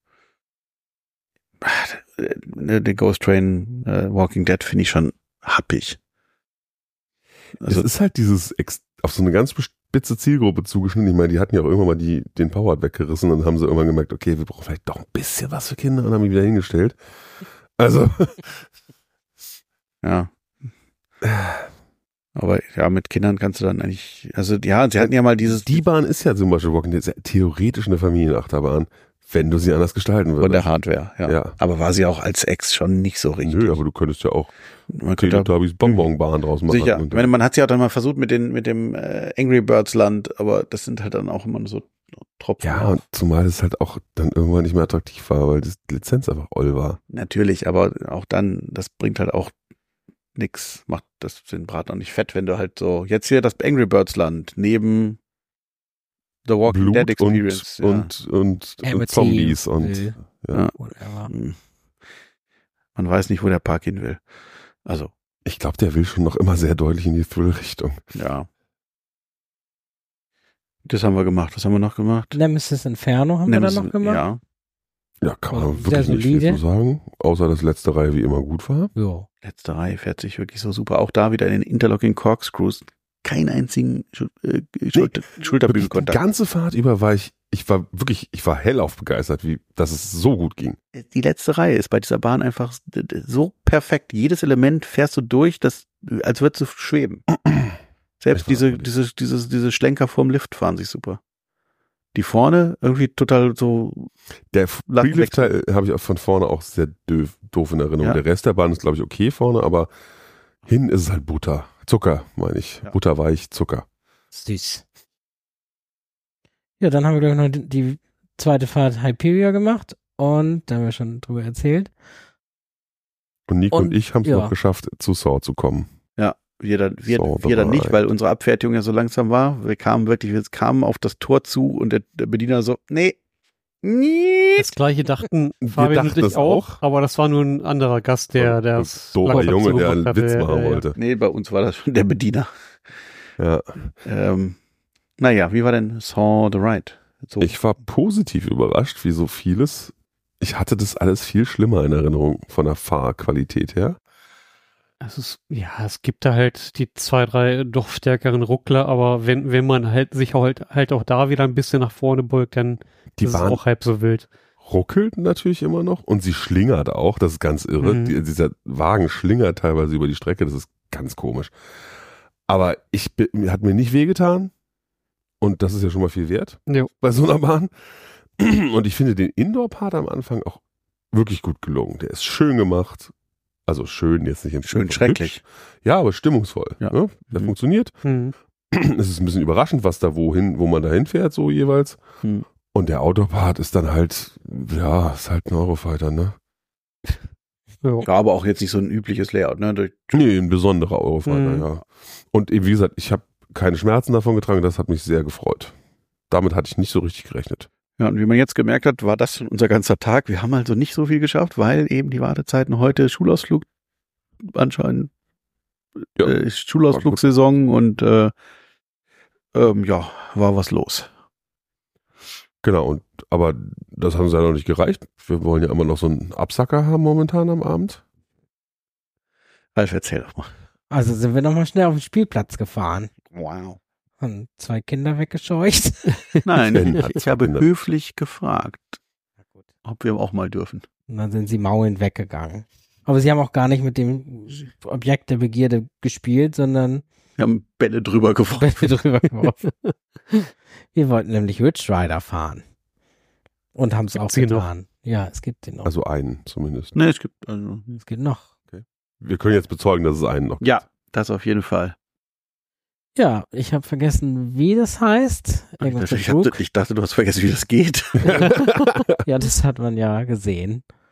The Ghost Train, Walking Dead finde ich schon happig. Also es ist halt dieses auf so eine ganz spitze Zielgruppe zugeschnitten. Ich meine, die hatten ja auch irgendwann mal den Power weggerissen und haben sie irgendwann gemerkt, okay, wir brauchen vielleicht doch ein bisschen was für Kinder und haben ihn wieder hingestellt. Also. Ja. Aber ja, mit Kindern kannst du dann eigentlich, also ja, sie hatten ja mal dieses. Die Bahn ist ja zum Beispiel Walking Dead, ist ja theoretisch eine Familienachterbahn, wenn du sie anders gestalten würdest. Von der Hardware, ja. Ja. Aber war sie auch als Ex schon nicht so richtig. Nö, aber du könntest ja auch Man könnte Teletubbies Bonbonbahn draus machen. sicher. Ich meine, man hat es ja auch dann mal versucht mit dem Angry Birds Land, aber das sind halt dann auch immer so Tropfen. Ja, und zumal es halt auch dann irgendwann nicht mehr attraktiv war, weil die Lizenz einfach oll war. Natürlich, aber auch dann, das bringt halt auch nix, macht das den Braten auch nicht fett, wenn du halt so, jetzt hier das Angry Birds Land neben The Walking Blut Dead Experience. und Amity Zombies und will. ja. Whatever. Man weiß nicht, wo der Park hin will. Also, Ich glaube, der will schon noch immer sehr deutlich in die Thrill-Richtung. ja. Das haben wir gemacht. Was haben wir noch gemacht? Nemesis Inferno haben wir dann noch gemacht. Ja. Ja, kann man Sehr wirklich nicht viel solide. zu sagen, außer dass letzte Reihe wie immer gut war. Ja. Letzte Reihe fährt sich wirklich so super. Auch da wieder in den Interlocking Corkscrews. Keinen einzigen Die Schulterbügelkontakt. ganze Fahrt über war ich war hellauf begeistert, dass es so gut ging. Die letzte Reihe ist bei dieser Bahn einfach so perfekt. Jedes Element fährst du durch, als würdest du schweben. Selbst diese Schlenker vorm Lift fahren sich super. Die vorne irgendwie total so. Der Freelift-Teil habe ich auch von vorne auch sehr doof in Erinnerung. Ja. Der Rest der Bahn ist, glaube ich, okay vorne, aber hin ist es halt Butter. Zucker, meine ich. Ja. Butterweich, Zucker. Süß. Ja, dann haben wir gleich noch die zweite Fahrt Hyperia gemacht und da haben wir schon drüber erzählt. Und Nico und Und, ich haben es ja. noch geschafft, zu Saw zu kommen. Wir dann So, nicht, bereit. weil unsere Abfertigung ja so langsam war. Wir kamen auf das Tor zu und der Bediener so, nee. Das gleiche dachten Fabian dachten und ich das auch, auch. aber das war nur ein anderer Gast, der es Doofer langsam Junge, der zugemacht einen Witz hatte. machen Ja. wollte. Nee, bei uns war das schon der Bediener. Ja. Naja, wie war denn Saw the Ride? So. Ich war positiv überrascht, wie so vieles. Ich hatte das alles viel schlimmer in Erinnerung von der Fahrqualität her. Es gibt da halt die 2, 3 doch stärkeren Ruckler, aber wenn man halt sich halt auch da wieder ein bisschen nach vorne beugt, dann Die ist es Bahn auch halb so wild. ruckelt natürlich immer noch und sie schlingert auch, das ist ganz irre. Mhm. Dieser Wagen schlingert teilweise über die Strecke, das ist ganz komisch. Aber hat mir nicht wehgetan und das ist ja schon mal viel wert Ja. bei so einer Bahn. Und ich finde den Indoor-Part am Anfang auch wirklich gut gelungen. Der ist schön gemacht. Also schön, jetzt nicht Schön schrecklich. Ja, aber stimmungsvoll. Ja. Ne? Der funktioniert. Mhm. Es ist ein bisschen überraschend, wo man da hinfährt, so jeweils. Hm. Und der Outdoor-Part ist dann halt, ja, ist halt ein Eurofighter, ne? Ja. Ja, aber auch jetzt nicht so ein übliches Layout, ne? Nee, ein besonderer Eurofighter, Mhm. ja. Und eben, wie gesagt, ich habe keine Schmerzen davon getragen, das hat mich sehr gefreut. Damit hatte ich nicht so richtig gerechnet. Ja, und wie man jetzt gemerkt hat, war das schon unser ganzer Tag. Wir haben also nicht so viel geschafft, weil eben die Wartezeiten heute Schulausflug anscheinend Ja. Schulausflugsaison und ja, war was los. Genau, aber das haben sie ja noch nicht gereicht. Wir wollen ja immer noch so einen Absacker haben momentan am Abend. Ralf, erzähl doch mal. Also sind wir nochmal schnell auf den Spielplatz gefahren. Wow. Haben 2 Kinder weggescheucht. Nein, Ben hat ich habe Kinder. höflich gefragt, ob wir auch mal dürfen. Und dann sind sie maulend weggegangen. Aber sie haben auch gar nicht mit dem Objekt der Begierde gespielt, sondern Wir haben Bälle drüber geworfen. Bälle drüber geworfen. Wir wollten nämlich Ridge Rider fahren. Und haben es auch Gibt's die noch? getan. Ja, es gibt den noch. Also einen zumindest. Ne, es gibt also. Es geht noch. Wir können jetzt bezeugen, dass es einen noch gibt. Ja, das auf jeden Fall. Ja, ich habe vergessen, wie das heißt. Irgendwas mit Brook. Ich dachte, du hast vergessen, wie das geht. Ja, das hat man ja gesehen.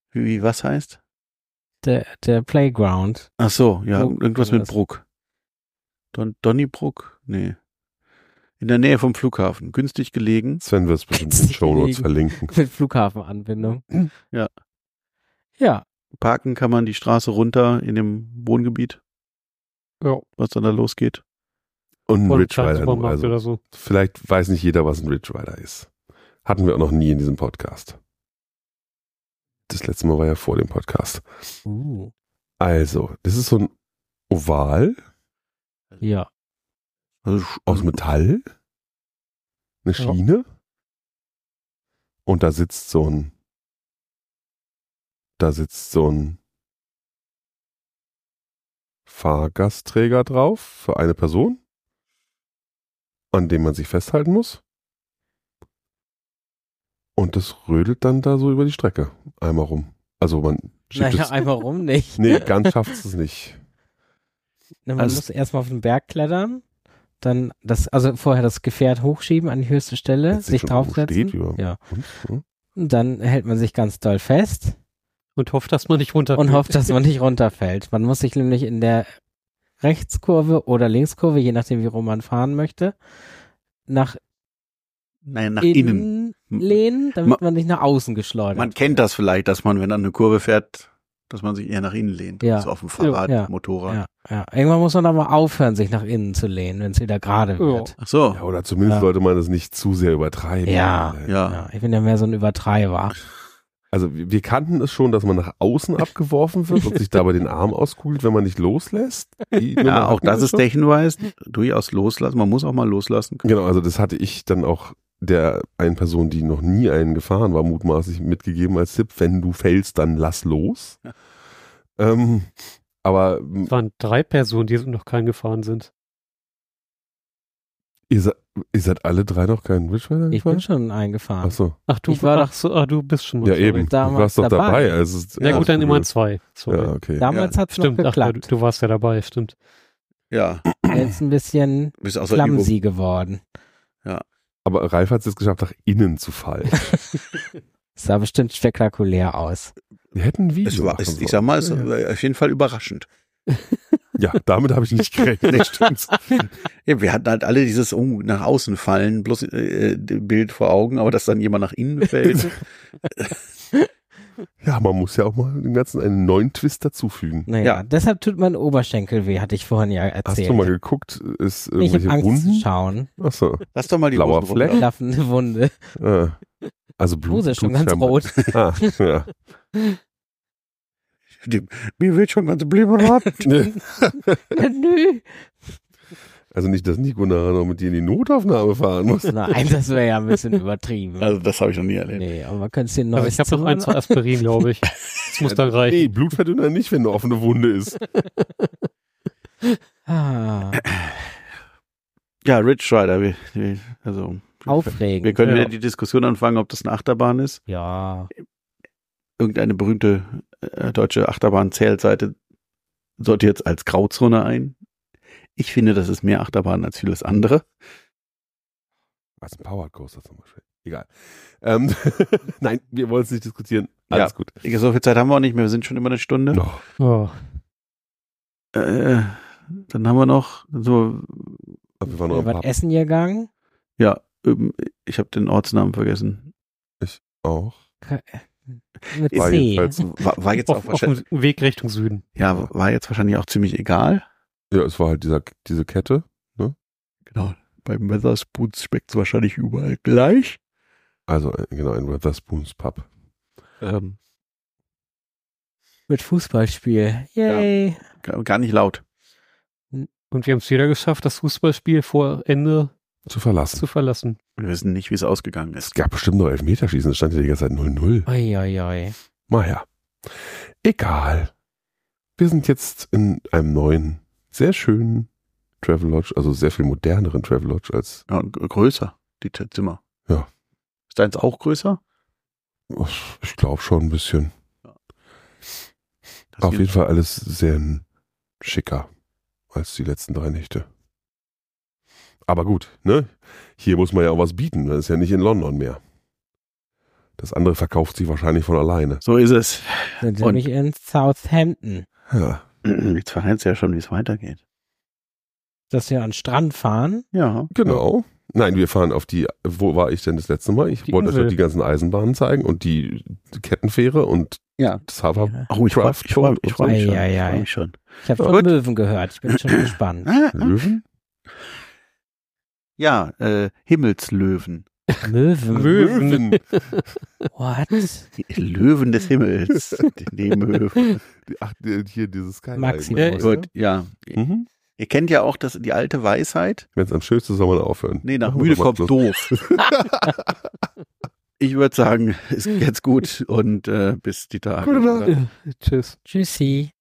Wie was heißt? Der Playground. Ach so, ja, Brook, irgendwas mit Brook. Donnybrook? Nee. In der Nähe vom Flughafen. Günstig gelegen. Sven wird es bestimmt in den Shownotes verlinken. Mit Flughafenanbindung. Ja. Ja. Parken kann man die Straße runter in dem Wohngebiet, Ja. was dann da losgeht. Und ein Voll Ridge Rider. Supermarkt Also, oder so. vielleicht weiß nicht jeder, was ein Ridge Rider ist. Hatten wir auch noch nie in diesem Podcast. Das letzte Mal war ja vor dem Podcast. Also, das ist so ein Oval Ja. Also aus Metall. Eine Ja. Schiene. Und da sitzt so ein Fahrgastträger drauf für eine Person, an dem man sich festhalten muss. Und das rödelt dann da so über die Strecke einmal rum. Also man schiebt Naja, es. einfach rum nicht. Nee, ganz schafft es nicht. Man Also- muss erstmal auf den Berg klettern, dann also vorher das Gefährt hochschieben an die höchste Stelle, Wenn's sich nicht schon irgendwo draufsetzen. steht, wie Ja. und? Und dann hält man sich ganz doll fest Und hofft, dass man nicht runterfällt. und hofft, dass man nicht runterfällt. Man muss sich nämlich in der Rechtskurve oder Linkskurve, je nachdem wie rum man fahren möchte, nach Nein, nach innen. lehnen, damit man nicht nach außen geschleudert Man kennt das vielleicht, dass man, wenn man eine Kurve fährt, dass man sich eher nach innen lehnt. Ja. So auf dem Fahrrad, Ja. Motorrad. Ja. Irgendwann muss man aber aufhören, sich nach innen zu lehnen, wenn es wieder gerade wird. Ach so. Ja, oder zumindest Ja. sollte man es nicht zu sehr übertreiben. Ja. Ja. Ja, ich bin ja mehr so ein Übertreiber. Also wir kannten es schon, dass man nach außen abgeworfen wird und sich dabei den Arm auskugelt, wenn man nicht loslässt. Ja, auch das ist der Hinweis. Durchaus loslassen. Man muss auch mal loslassen können. Genau, also das hatte ich dann auch der einen Person, die noch nie einen gefahren war, mutmaßlich mitgegeben als Tipp, wenn du fällst, dann lass los. Ja. Aber Es waren 3 Personen, die noch keinen gefahren sind. ihr seid alle 3 noch keinen Ridge Rider Ich bin gefahren? schon eingefahren. Achso, Ach, du, Ich war doch- du bist schon mal. ja sorry. eben, du damals warst doch dabei. dabei. Also, Na gut, dann immerhin 2. Sorry. Ja, okay. Damals hat's noch Stimmt, ach, geklappt. du warst ja dabei, stimmt. Ja. Jetzt ein bisschen Bis außer Übung. clumsy geworden. Aber Ralf hat es jetzt geschafft, nach innen zu fallen. Sah bestimmt spektakulär aus. Wir hätten ein Video Es war, machen ich sollen. sag mal, es war auf jeden Fall überraschend. Ja, damit habe ich nicht gerechnet, stimmt's. Ja, wir hatten halt alle dieses nach außen fallen, bloß Bild vor Augen, aber dass dann jemand nach innen fällt. Ja, man muss ja auch mal dem Ganzen einen neuen Twist dazufügen. Naja, Ja. deshalb tut mein Oberschenkel weh, hatte ich vorhin ja Hast erzählt. du mal geguckt, ist Ich habe irgendwelche Angst zu Wunden? schauen. Achso. Lass doch mal die Blauer Hosen Fleck? runter. Klaffende Wunde. Also Blut. Hose ist schon tut's ganz scheinbar. rot. Ah, ja. Mir wird schon ganz blubberrot. Nö. Also nicht, dass Nico nachher noch mit dir in die Notaufnahme fahren muss. Nein, das wäre ja ein bisschen übertrieben. Also das habe ich noch nie erlebt. Nee, aber man könnte es dir Also neues ich habe noch 1, 2 Aspirin, glaube ich. Das muss dann Nee, reichen. Blutverdünner nicht, wenn eine offene Wunde ist. Ah, Ja, Ridge Rider. Also aufregend. wir können Ja. wieder die Diskussion anfangen, ob das eine Achterbahn ist. Ja, Irgendeine berühmte deutsche Achterbahn-Zählseite sollte jetzt als Grauzone ein. Ich finde, das ist mehr Achterbahn als vieles andere. Was ein Power Coaster zum Beispiel. Egal. Nein, wir wollen es nicht diskutieren. Alles Ja. gut. So viel Zeit haben wir auch nicht mehr. Wir sind schon über eine Stunde. Oh, Oh. Dann haben wir noch so, wir waren noch wir ein waren paar. essen gegangen. ja, ich habe den Ortsnamen vergessen. Auch. Mit War C. jedenfalls- War jetzt auch Auf wahrscheinlich, dem Weg Richtung Süden. ja, war jetzt wahrscheinlich auch ziemlich egal. Ja, es war halt diese Kette. Genau. Beim Wetherspoons schmeckt es wahrscheinlich überall gleich. Also genau, ein Wetherspoons Pub. Mit Fußballspiel. Yay. Gar nicht laut. Und wir haben es wieder geschafft, das Fußballspiel vor Ende Zu verlassen. zu verlassen. Wir wissen nicht, wie es ausgegangen Es ist. gab bestimmt noch Elfmeterschießen. Es stand ja die ganze Zeit 0-0. Oi, oi, oi. Naja. Egal. Wir sind jetzt in einem neuen, sehr schönen Travelodge, also sehr viel moderneren Travelodge als, Ja, größer, die Zimmer. Ja. Ist deins auch größer? ich glaube schon ein bisschen. Das Auf hier- jeden Fall alles sehr schicker als die letzten 3 Nächte. Aber gut, ne? Hier muss man ja auch was bieten. Das ist ja nicht in London mehr. Das andere verkauft sich wahrscheinlich von alleine. So ist es. Sind Und- nämlich in Southampton. Ja. Jetzt verheizt ja schon, wie es weitergeht. Dass wir an den Strand fahren. Ja. Genau. Nein, wir fahren auf die, wo war ich denn das letzte Mal? Ich Die wollte euch Insel. doch die ganzen Eisenbahnen zeigen und die Kettenfähre und Ja. das Hover. Ja. Oh, ich freue Craftboat mich schon. Ich Eieiei. freu mich schon. Ich habe Gut. von Möwen gehört. Ich bin schon gespannt. Löwen? Ja, Himmelslöwen. Möwen. What? Die Löwen des Himmels. Die Möwen. Ach, hier dieses Skyline. Maxi. Gut, ja. Mhm. Ihr kennt ja auch die alte Weisheit. Wenn es am schönsten ist, soll man aufhören. Nee, nach Machen wir müde doch mal kommt Schluss. doof. Ich würde sagen, ist jetzt gut und bis die Tage. Gute Nacht. Tschüss. Tschüssi.